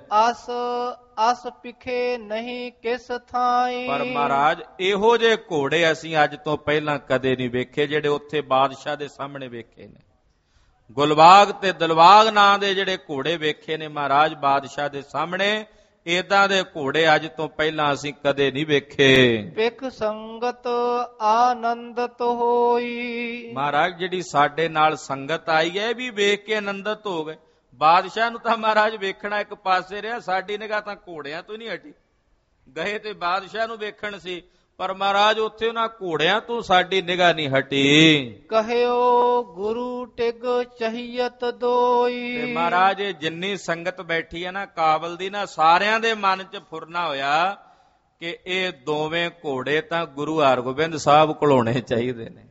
[SPEAKER 1] ਅਸ ਪਿਖੇ ਨਹੀਂ ਕਿਸ ਥਾਈ।
[SPEAKER 2] ਪਰ ਮਹਾਰਾਜ ਇਹੋ ਜਿਹੇ ਘੋੜੇ ਅਸੀਂ ਅੱਜ ਤੋਂ ਪਹਿਲਾਂ ਕਦੇ ਨਹੀਂ ਵੇਖੇ, ਜਿਹੜੇ ਉੱਥੇ ਬਾਦਸ਼ਾਹ ਦੇ ਸਾਹਮਣੇ ਵੇਖੇ ਨੇ। ਗੁਲਬਾਗ ਤੇ ਦਿਲਬਾਗ ਨਾਂ ਦੇ ਜਿਹੜੇ ਘੋੜੇ ਵੇਖੇ ਨੇ ਮਹਾਰਾਜ ਬਾਦਸ਼ਾਹ ਦੇ ਸਾਹਮਣੇ, ਏਦਾਂ ਦੇ ਘੋੜੇ ਅੱਜ ਤੋਂ ਪਹਿਲਾਂ ਅਸੀਂ ਕਦੇ ਨਹੀਂ ਵੇਖੇ।
[SPEAKER 1] ਪਿਖ ਸੰਗਤ ਆਨੰਦਤ ਹੋਈ।
[SPEAKER 2] ਮਹਾਰਾਜ ਜਿਹੜੀ ਸਾਡੇ ਨਾਲ ਸੰਗਤ ਆਈ ਹੈ, ਇਹ ਵੀ ਵੇਖ ਕੇ ਆਨੰਦਿਤ ਹੋ ਗਏ। ਬਾਦਸ਼ਾਹ ਨੂੰ ਤਾਂ ਮਹਾਰਾਜ ਵੇਖਣਾ ਇੱਕ ਪਾਸੇ ਰਿਹਾ, ਸਾਡੀ ਨਿਗਾਹ ਤਾਂ ਘੋੜਿਆਂ ਤੋਂ ਨਹੀਂ ਹਟੀ। ਗਏ ਤੇ ਬਾਦਸ਼ਾਹ ਨੂੰ ਵੇਖਣ ਸੀ, ਪਰ ਮਹਾਰਾਜ ਉੱਥੇ ਉਹਨਾਂ ਘੋੜਿਆਂ ਤੋਂ ਸਾਡੀ ਨਿਗਾਹ ਨਹੀਂ ਹਟੀ।
[SPEAKER 1] ਕਹਿਓ ਗੁਰੂ ਟਿਗ ਚਹੀਅਤ ਦੋਈ।
[SPEAKER 2] ਤੇ ਮਹਾਰਾਜ ਇਹ ਜਿੰਨੀ ਸੰਗਤ ਬੈਠੀ ਹੈ ਨਾ ਕਾਬਲ ਦੀ, ਨਾ ਸਾਰਿਆਂ ਦੇ ਮਨ 'ਚ ਫੁਰਨਾ ਹੋਇਆ ਕਿ ਇਹ ਦੋਵੇਂ ਘੋੜੇ ਤਾਂ ਗੁਰੂ ਹਰਗੋਬਿੰਦ ਸਾਹਿਬ ਕੋਲ ਹੋਣੇ ਚਾਹੀਦੇ ਨੇ।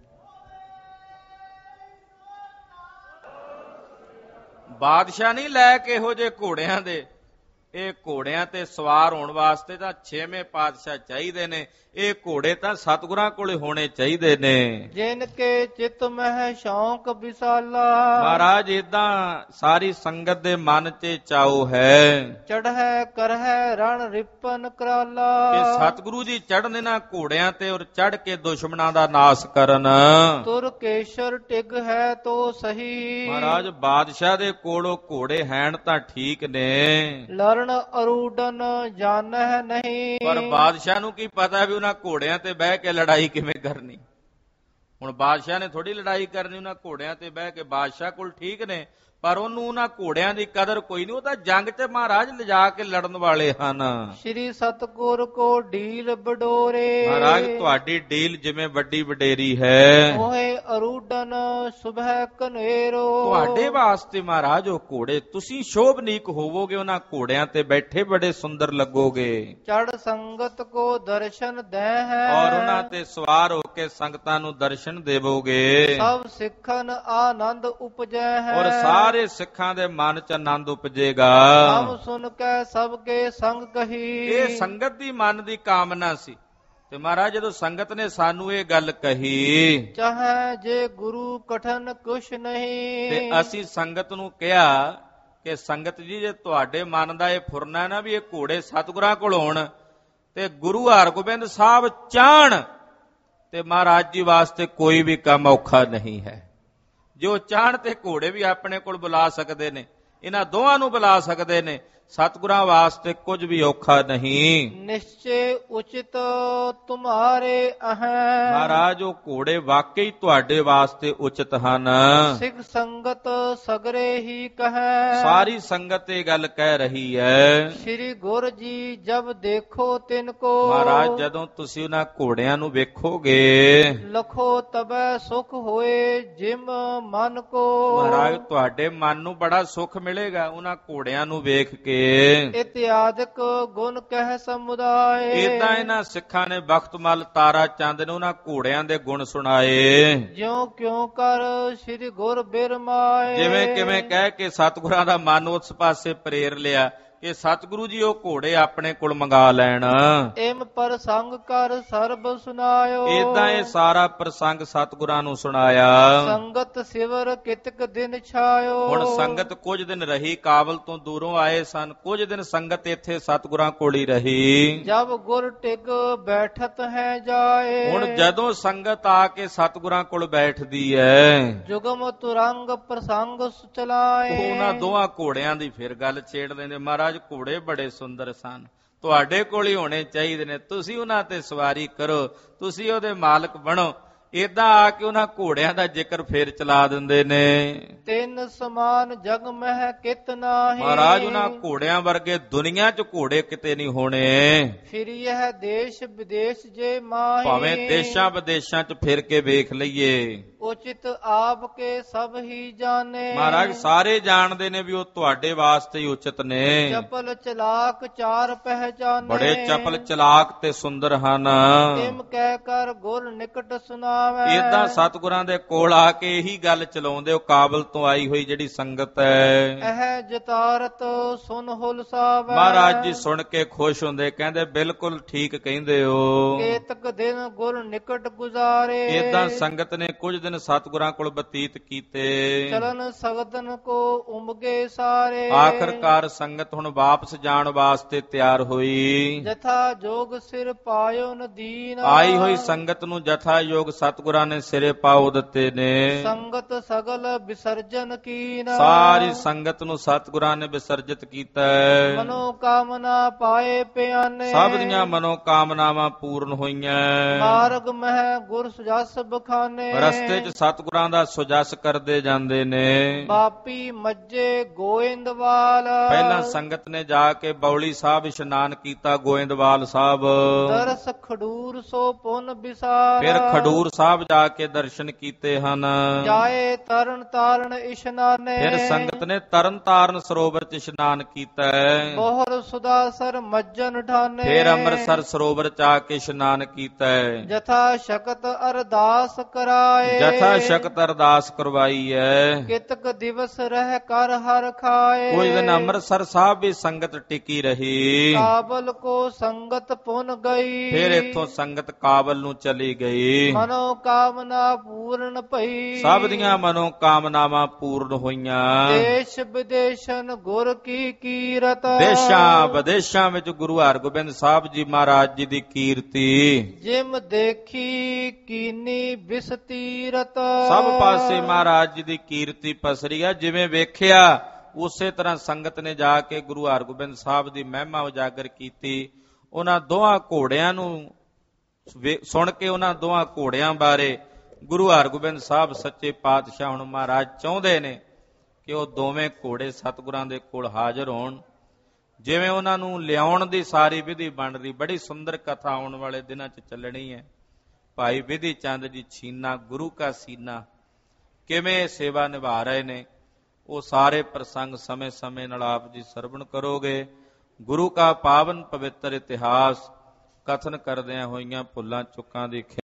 [SPEAKER 2] ਬਾਦਸ਼ਾਹ ਨਹੀਂ ਲੈ ਕੇ ਇਹੋ ਜਿਹੇ ਘੋੜਿਆਂ ਦੇ, ਇਹ ਘੋੜਿਆਂ ਤੇ ਸਵਾਰ ਹੋਣ ਵਾਸਤੇ ਤਾਂ 6ਵੇਂ ਪਾਤਸ਼ਾਹ ਚਾਹੀਦੇ ਨੇ। ਇਹ ਘੋੜੇ ਤਾਂ ਸਤਿਗੁਰਾਂ ਕੋਲੇ ਹੋਣੇ ਚਾਹੀਦੇ ਨੇ।
[SPEAKER 1] ਜਿਨ ਕੇ ਚਿਤ ਮਹਿ ਸ਼ੌਂਕ ਵਿਸਾਲਾ,
[SPEAKER 2] ਮਹਾਰਾਜ ਏਦਾਂ ਸਾਰੀ ਸੰਗਤ ਦੇ ਮਨ 'ਚ ਚਾਉ ਹੈ
[SPEAKER 1] ਚੜ੍ਹੈ ਕਰਹਿ ਰਣ ਰਿਪਨ ਕਰਾਲਾ,
[SPEAKER 2] ਕਿ ਸਤਿਗੁਰੂ ਜੀ ਚੜ੍ਹਨ ਇਹਨਾਂ ਘੋੜਿਆਂ ਤੇ ਔਰ ਚੜ੍ਹ ਕੇ ਦੁਸ਼ਮਣਾਂ ਦਾ ਨਾਸ ਕਰਨ।
[SPEAKER 1] ਤੁਰ ਕੇਸ਼ਰ ਟਿਗ ਹੈ ਤੋ ਸਹੀ,
[SPEAKER 2] ਮਹਾਰਾਜ ਬਾਦਸ਼ਾਹ ਦੇ ਕੋਲੋਂ ਘੋੜੇ ਹੈਣ ਤਾਂ ਠੀਕ ਨੇ,
[SPEAKER 1] ਲਰਨ ਅਰੂਡਨ ਜਾਣਹਿ ਨਹੀਂ।
[SPEAKER 2] ਪਰ ਬਾਦਸ਼ਾਹ ਨੂੰ ਕੀ ਪਤਾ ਵੀ ਉਹਨਾਂ ਘੋੜਿਆਂ ਤੇ ਬਹਿ ਕੇ ਲੜਾਈ ਕਿਵੇਂ ਕਰਨੀ। ਹੁਣ ਬਾਦਸ਼ਾਹ ਨੇ ਥੋੜੀ ਲੜਾਈ ਕਰਨੀ ਉਹਨਾਂ ਘੋੜਿਆਂ ਤੇ ਬਹਿ ਕੇ। ਬਾਦਸ਼ਾਹ ਕੋਲ ਠੀਕ ਨੇ, ਪਰ ਉਹਨੂੰ ਉਹਨਾਂ ਘੋੜਿਆਂ ਦੀ ਕਦਰ ਕੋਈ ਨਹੀਂ। ਉਹ ਤਾਂ ਜੰਗ 'ਚ ਮਹਾਰਾਜ ਲਿਜਾ ਕੇ ਲੜਨ ਵਾਲੇ ਹਨ।
[SPEAKER 1] ਸ੍ਰੀ ਸਤਿਗੁਰ ਕੋ ਢੀਲ ਬਡੋਰੇ,
[SPEAKER 2] ਮਹਾਰਾਜ ਤੁਹਾਡੀ ਢੀਲ ਜਿਵੇਂ ਵੱਡੀ ਵਡੇਰੀ ਹੈ,
[SPEAKER 1] ਮੋਹਿ ਅਰੂਡਨ ਸੁਬਹ ਕਨੇਰੋ।
[SPEAKER 2] ਤੁਹਾਡੇ ਵਾਸਤੇ ਮਹਾਰਾਜ ਉਹ ਘੋੜੇ, ਤੁਸੀਂ ਸ਼ੋਭਨੀਕ ਹੋਵੋਗੇ, ਉਹਨਾਂ ਘੋੜਿਆਂ ਤੇ ਬੈਠੇ ਬੜੇ ਸੁੰਦਰ ਲੱਗੋਗੇ।
[SPEAKER 1] ਚੜ ਸੰਗਤ ਕੋ ਦਰਸ਼ਨ ਦੇ ਹੈ,
[SPEAKER 2] ਔਰ ਉਹਨਾਂ ਤੇ ਸਵਾਰ ਹੋ ਕੇ ਸੰਗਤਾਂ ਨੂੰ ਦਰਸ਼ਨ ਦੇਵੋਗੇ।
[SPEAKER 1] ਸਭ ਸਿੱਖਨ ਆਨੰਦ ਉਪਜੈ ਹੈ,
[SPEAKER 2] ਔਰ ਸਾਰੇ ਸਿੱਖਾਂ ਦੇ ਮਨ 'ਚ ਆਨੰਦ ਉਪਜੇਗਾ।
[SPEAKER 1] ਨਾਮ ਸੁਨ ਕੇ ਸਭ ਕੇ ਸੰਗ ਕਹੀ।
[SPEAKER 2] ਇਹ ਸੰਗਤ ਦੀ ਮਨ ਦੀ ਕਾਮਨਾ ਸੀ, ਤੇ ਮਹਾਰਾਜ ਜਦੋਂ ਸੰਗਤ ਨੇ ਸਾਨੂੰ ਇਹ ਗੱਲ ਕਹੀ,
[SPEAKER 1] ਚਾਹੇ ਜੇ ਗੁਰੂ ਕਠਨ ਕੁਛ ਨਹੀਂ,
[SPEAKER 2] ਤੇ ਅਸੀਂ ਸੰਗਤ ਨੂੰ ਕਿਹਾ ਕਿ ਸੰਗਤ ਜੀ ਜੇ ਤੁਹਾਡੇ ਮਨ ਦਾ ਇਹ ਫੁਰਨਾ ਨਾ ਵੀ ਇਹ ਘੋੜੇ ਸਤਿਗੁਰਾਂ ਕੋਲ ਹੋਣ, ਤੇ ਗੁਰੂ ਹਰਗੋਬਿੰਦ ਸਾਹਿਬ ਚਾਹਣ ਤੇ ਮਹਾਰਾਜ ਜੀ ਵਾਸਤੇ ਕੋਈ ਵੀ ਕੰਮ ਔਖਾ ਨਹੀਂ ਹੈ। ਜੋ ਚਾਹਣ ਤੇ ਘੋੜੇ ਵੀ ਆਪਣੇ ਕੋਲ ਬੁਲਾ ਸਕਦੇ ਨੇ, ਇਹਨਾਂ ਦੋਹਾਂ ਨੂੰ ਬੁਲਾ ਸਕਦੇ ਨੇ। ਸਤਿਗੁਰਾਂ ਵਾਸਤੇ ਕੁਝ ਵੀ ਔਖਾ ਨਹੀਂ।
[SPEAKER 1] ਨਿਸ਼ਚੇ ਉਚਿਤ ਤੁਮਾਰੇ ਅਹੈ,
[SPEAKER 2] ਮਹਾਰਾਜ ਉਹ ਘੋੜੇ ਵਾਕਈ ਤੁਹਾਡੇ ਵਾਸਤੇ ਉਚਿਤ ਹਨ।
[SPEAKER 1] ਸਿੱਖ ਸੰਗਤ ਸਗਰੇ ਹੀ ਕਹੈ,
[SPEAKER 2] ਸਾਰੀ ਸੰਗਤ ਇਹ ਗੱਲ ਕਹਿ ਰਹੀ ਹੈ।
[SPEAKER 1] ਸ੍ਰੀ ਗੁਰ ਜੀ ਜਬ ਦੇਖੋ ਤਿਨ ਕੋ,
[SPEAKER 2] ਮਹਾਰਾਜ ਜਦੋਂ ਤੁਸੀਂ ਉਹਨਾਂ ਘੋੜਿਆਂ ਨੂੰ ਵੇਖੋਗੇ,
[SPEAKER 1] ਲਖੋ ਤਬੈ ਸੁਖ ਹੋਏ ਜਿਮ ਮਨ ਕੋ।
[SPEAKER 2] ਮਹਾਰਾਜ ਤੁਹਾਡੇ ਮਨ ਨੂੰ ਬੜਾ ਸੁਖ ਮਿਲੇਗਾ ਉਹਨਾਂ ਘੋੜਿਆਂ ਨੂੰ ਵੇਖ ਕੇ।
[SPEAKER 1] ਇਤਿਆਦਿਕ ਗੁਣ ਕਹਿ ਸਮੁਦਾਏ,
[SPEAKER 2] ਏਦਾਂ ਇਹਨਾਂ ਸਿੱਖਾਂ ਨੇ ਬਖਤਮਲ ਤਾਰਾ ਚੰਦ ਨੇ ਉਹਨਾਂ ਘੋੜਿਆਂ ਦੇ ਗੁਣ ਸੁਣਾਏ।
[SPEAKER 1] ਜਿਉ ਕਿਉ ਕਰ ਸ੍ਰੀ ਗੁਰ ਬਿਰਮਾਏ,
[SPEAKER 2] ਜਿਵੇਂ ਕਿਵੇਂ ਕਹਿ ਕੇ ਸਤਿਗੁਰਾਂ ਦਾ ਮਨ ਉਸ ਪਾਸੇ ਪ੍ਰੇਰ ਲਿਆ ਕਿ ਸਤਿਗੁਰੂ ਜੀ ਉਹ ਘੋੜੇ ਆਪਣੇ ਕੋਲ ਮੰਗਾ ਲੈਣ।
[SPEAKER 1] ਏਮ ਪ੍ਰਸੰਗ ਕਰ ਸਰਬ ਸੁਨਾਇਓ,
[SPEAKER 2] ਏਦਾਂ ਇਹ ਸਾਰਾ ਪ੍ਰਸੰਗ ਸਤਿਗੁਰਾਂ ਨੂੰ ਸੁਣਾਇਆ।
[SPEAKER 1] ਸੰਗਤ ਸਿਵਰ ਕਿਤਕ ਦਿਨ ਛਾਇਓ,
[SPEAKER 2] ਹੁਣ ਸੰਗਤ ਕੁਝ ਦਿਨ ਰਹੀ, ਕਾਬਲ ਤੋਂ ਦੂਰੋਂ ਆਏ ਸਨ, ਕੁਝ ਦਿਨ ਸੰਗਤ ਇੱਥੇ ਸਤਿਗੁਰਾਂ ਕੋਲ ਹੀ ਰਹੀ।
[SPEAKER 1] ਜਬ ਗੁਰ ਟਿਕ ਬੈਠਤ ਹੈ ਜਾਏ,
[SPEAKER 2] ਹੁਣ ਜਦੋਂ ਸੰਗਤ ਆ ਕੇ ਸਤਿਗੁਰਾਂ ਕੋਲ ਬੈਠਦੀ ਹੈ,
[SPEAKER 1] ਜੁਗਮ ਤੁਰੰਗ ਪ੍ਰਸੰਗ ਸੁਚਲਾਏ।
[SPEAKER 2] ਉਹਨਾਂ ਦੋਹਾਂ ਘੋੜਿਆਂ ਦੀ ਫਿਰ ਗੱਲ ਛੇੜ ਲੈਂਦੇ। ਮਹਾਰਾਜ ਘੋੜੇ ਬੜੇ ਸੁੰਦਰ ਸਨ, ਤੁਹਾਡੇ ਕੋਲ ਹੀ ਹੋਣੇ ਚਾਹੀਦੇ ਨੇ, ਤੁਸੀਂ ਉਹਨਾਂ ਤੇ ਸਵਾਰੀ ਕਰੋ, ਤੁਸੀਂ ਉਹਦੇ ਮਾਲਕ ਬਣੋ। ਏਦਾਂ ਆ ਕੇ ਉਹਨਾਂ ਘੋੜਿਆਂ ਦਾ ਜ਼ਿਕਰ ਫੇਰ ਚਲਾ ਦਿੰਦੇ ਨੇ।
[SPEAKER 1] ਤਿੰਨ ਸਮਾਨ ਜਗ ਮਹਿ ਕਿਤ ਨਾਹੀ,
[SPEAKER 2] ਮਹਾਰਾਜ ਉਹਨਾਂ ਘੋੜਿਆਂ ਵਰਗੇ ਦੁਨੀਆ 'ਚ ਘੋੜੇ ਕਿਤੇ ਨਹੀਂ ਹੋਣੇ।
[SPEAKER 1] ਫਿਰ ਇਹ ਦੇਸ਼ ਵਿਦੇਸ਼ ਜੇ ਮਾਹੀ,
[SPEAKER 2] ਭਾਵੇਂ ਦੇਸ਼ਾਂ ਵਿਦੇਸ਼ਾਂ 'ਚ ਫਿਰ ਕੇ ਵੇਖ ਲਈਏ,
[SPEAKER 1] ਉਚਿਤ ਆਪ ਕੇ ਸਭ ਹੀ ਜਾਣੇ।
[SPEAKER 2] ਮਹਾਰਾਜ ਸਾਰੇ ਜਾਣਦੇ ਨੇ ਵੀ ਉਹ ਤੁਹਾਡੇ ਵਾਸਤੇ ਹੀ ਉਚਿਤ ਨੇ।
[SPEAKER 1] ਚਪਲ ਚਲਾਕ ਚਾਰ ਪਹਿਚਾਨੇ,
[SPEAKER 2] ਬੜੇ ਚਪਲ ਚਲਾਕ ਤੇ ਸੁੰਦਰ ਹਨ।
[SPEAKER 1] ਤਿਮ ਕਹਿ ਕਰ ਗੁਰ ਨਿਕਟ ਸੁਨਾਵੇ।
[SPEAKER 2] ਏਦਾਂ ਸਤਿਗੁਰਾਂ ਦੇ ਕੋਲ ਆ ਕੇ ਇਹੀ ਗੱਲ ਚਲਾਉਂਦੇ। ਉਹ ਕਾਬਲ ਤੋਂ ਆਈ ਹੋਈ ਜਿਹੜੀ ਸੰਗਤ ਹੈ,
[SPEAKER 1] ਇਹ ਜਤਾਰਤ ਸੁਨ ਹੁਲਸਾਵੇ।
[SPEAKER 2] ਮਹਾਰਾਜ ਜੀ ਸੁਣ ਕੇ ਖੁਸ਼ ਹੁੰਦੇ, ਕਹਿੰਦੇ ਬਿਲਕੁਲ ਠੀਕ ਕਹਿੰਦੇ ਹੋ।
[SPEAKER 1] ਕੇਤਕ ਦਿਨ ਗੁਰ ਨਿਕਟ ਗੁਜ਼ਾਰੇ,
[SPEAKER 2] ਏਦਾਂ ਸੰਗਤ ਨੇ ਕੁਝ ਦਿਨ ਸਤਿਗੁਰਾਂ ਕੋਲ ਬਤੀਤ ਕੀਤੇ।
[SPEAKER 1] ਚਲਨ ਸਗਦਨ ਕੋ ਉਮਗੇ ਸਾਰੇ,
[SPEAKER 2] ਆਖਰਕਾਰ ਸੰਗਤ ਹੁਣ ਵਾਪਸ ਜਾਣ ਵਾਸਤੇ ਤਿਆਰ ਹੋਈ।
[SPEAKER 1] ਜਥਾ ਜੋਗ ਸਿਰ ਪਾਇਓ ਨਦੀਨ,
[SPEAKER 2] ਆਈ ਹੋਈ ਸੰਗਤ ਨੂੰ ਜਥਾ ਯੋਗ ਸਤਿਗੁਰਾਂ ਨੇ ਸਿਰੇ ਪਾਉ ਦਿੱਤੇ ਨੇ।
[SPEAKER 1] ਸੰਗਤ ਸਗਲ ਵਿਸਰਜਨ ਕੀਨ,
[SPEAKER 2] ਸਾਰੀ ਸੰਗਤ ਨੂੰ ਸਤਿਗੁਰਾਂ ਨੇ ਵਿਸਰਜਿਤ ਕੀਤਾ।
[SPEAKER 1] ਮਨੋ ਕਾਮਨਾ ਪਾਏ ਪਿਆਨੇ,
[SPEAKER 2] ਸਭ ਦੀਆਂ ਮਨੋ ਕਾਮਨਾਵਾਂ ਪੂਰਨ ਹੋਈਆਂ।
[SPEAKER 1] ਮਾਰਗ ਮਹਿ ਗੁਰ ਸੁਜਸ ਬਖਾਨੇ,
[SPEAKER 2] ਰਸਤੇ 'ਚ ਸਤਿਗੁਰਾਂ ਦਾ ਸੁਜਸ ਕਰਦੇ ਜਾਂਦੇ ਨੇ।
[SPEAKER 1] ਬਾਪੀ ਮੱਜੇ ਗੋਇੰਦਵਾਲ,
[SPEAKER 2] ਪਹਿਲਾਂ ਸੰਗਤ ਨੇ ਜਾ ਕੇ ਬੌਲੀ ਸਾਹਿਬ ਇਸ਼ਨਾਨ ਕੀਤਾ, ਗੋਇੰਦਵਾਲ ਸਾਹਿਬ।
[SPEAKER 1] ਦਰਸ ਖਡੂਰ ਸੋ ਪੁਨ ਵਿਸਾਰ,
[SPEAKER 2] ਫਿਰ ਖਡੂਰ ਸਾਹਿਬ ਜਾ ਕੇ ਦਰਸ਼ਨ ਕੀਤੇ ਹਨ।
[SPEAKER 1] ਜਾਏ ਤਰਨ ਤਾਰਨ ਇਸ਼ਨਾਨੇ,
[SPEAKER 2] ਫਿਰ ਸੰਗਤ ਨੇ ਤਰਨ ਤਾਰਨ ਸਰੋਵਰ 'ਚ ਇਸ਼ਨਾਨ ਕੀਤਾ।
[SPEAKER 1] ਬੋਹਰ ਸੁਦਾਸਰ ਮੱਜਨ ਠਾਨੇ,
[SPEAKER 2] ਫਿਰ ਅੰਮ੍ਰਿਤਸਰ ਸਰੋਵਰ 'ਚ ਆ ਕੇ ਇਸ਼ਨਾਨ ਕੀਤਾ।
[SPEAKER 1] ਜਥਾ ਸ਼ਕਤ ਅਰਦਾਸ ਕਰਾਏ,
[SPEAKER 2] ਯਥਾ ਸ਼ਕਤ ਅਰਦਾਸ ਕਰਵਾਈ ਹੈ।
[SPEAKER 1] ਕਿਤਕ ਦਿਵਸ ਰਹਿ ਕਰ ਹਰ ਖਾਏ।
[SPEAKER 2] ਕੁਝ ਦਿਨ ਅੰਮ੍ਰਿਤਸਰ ਸਾਹਿਬ ਵੀ ਸੰਗਤ ਟਿਕੀ ਰਹੀ।
[SPEAKER 1] ਕਾਬਲ ਕੋ ਸੰਗਤ ਪੁਨ ਗਈ।
[SPEAKER 2] ਫਿਰ ਇੱਥੋਂ ਸੰਗਤ ਕਾਬਲ ਨੂੰ ਚਲੀ ਗਈ।
[SPEAKER 1] ਮਨੋ ਕਾਮਨਾ ਪੂਰਨ ਭਈ।
[SPEAKER 2] ਸਭ ਦੀਆਂ ਮਨੋ ਕਾਮਨਾਵਾਂ ਪੂਰਨ ਹੋਈਆਂ।
[SPEAKER 1] ਦੇਸ਼ ਵਿਦੇਸ਼ਨ ਗੁਰ ਕੀ ਕੀਰਤ।
[SPEAKER 2] ਦੇਸ਼ਾਂ ਵਿਦੇਸ਼ਾਂ ਵਿੱਚ ਗੁਰੂ ਹਰਗੋਬਿੰਦ ਸਾਹਿਬ ਜੀ ਮਹਾਰਾਜ ਜੀ ਦੀ ਕੀਰਤੀ
[SPEAKER 1] ਜਿਮ ਦੇਖੀ ਕੀਨੀ ਬਿਸਤੀਰਤ।
[SPEAKER 2] ਸਭ ਪਾਸੇ ਮਹਾਰਾਜ ਜੀ ਦੀ ਕੀਰਤੀ ਪਸਰੀ ਹੈ। ਜਿਵੇਂ ਵੇਖਿਆ ਉਸੇ ਤਰ੍ਹਾਂ ਸੰਗਤ ਨੇ ਜਾ ਕੇ ਗੁਰੂ ਹਰਗੋਬਿੰਦ ਸਾਹਿਬ ਦੀ ਮਹਿਮਾ ਉਜਾਗਰ ਕੀਤੀ। ਉਹਨਾਂ ਦੋਹਾਂ ਘੋੜਿਆਂ ਨੂੰ ਸੁਣ ਕੇ ਉਹਨਾਂ ਦੋਹਾਂ ਘੋੜਿਆਂ ਬਾਰੇ ਗੁਰੂ ਹਰਗੋਬਿੰਦ ਸਾਹਿਬ ਸੱਚੇ ਪਾਤਸ਼ਾਹ ਹੁਣ ਮਹਾਰਾਜ ਚਾਹੁੰਦੇ ਨੇ ਕਿ ਉਹ ਦੋਵੇਂ ਘੋੜੇ ਸਤਿਗੁਰਾਂ ਦੇ ਕੋਲ ਹਾਜ਼ਰ ਹੋਣ। ਜਿਵੇਂ ਉਹਨਾਂ ਨੂੰ ਲਿਆਉਣ ਦੀ ਸਾਰੀ ਵਿਧੀ ਬਣ ਰਹੀ, ਬੜੀ ਸੁੰਦਰ ਕਥਾ ਆਉਣ ਵਾਲੇ ਦਿਨਾਂ 'ਚ ਚੱਲਣੀ ਹੈ। ਭਾਈ ਵਿਧੀ ਚੰਦ ਜੀ ਛੀਨਾ ਗੁਰੂ ਕਾ ਸੀਨਾ ਕਿਵੇਂ ਸੇਵਾ ਨਿਭਾ ਰਹੇ ਨੇ, ਉਹ ਸਾਰੇ ਪ੍ਰਸੰਗ ਸਮੇਂ-ਸਮੇਂ ਨਾਲ ਆਪ ਜੀ ਸਰਵਣ ਕਰੋਗੇ। ਗੁਰੂ ਕਾ ਪਾਵਨ ਪਵਿੱਤਰ ਇਤਿਹਾਸ ਕਥਨ ਕਰਦਿਆਂ ਹੋਈਆਂ ਭੁੱਲਾਂ ਚੁੱਕਾਂ ਦੀ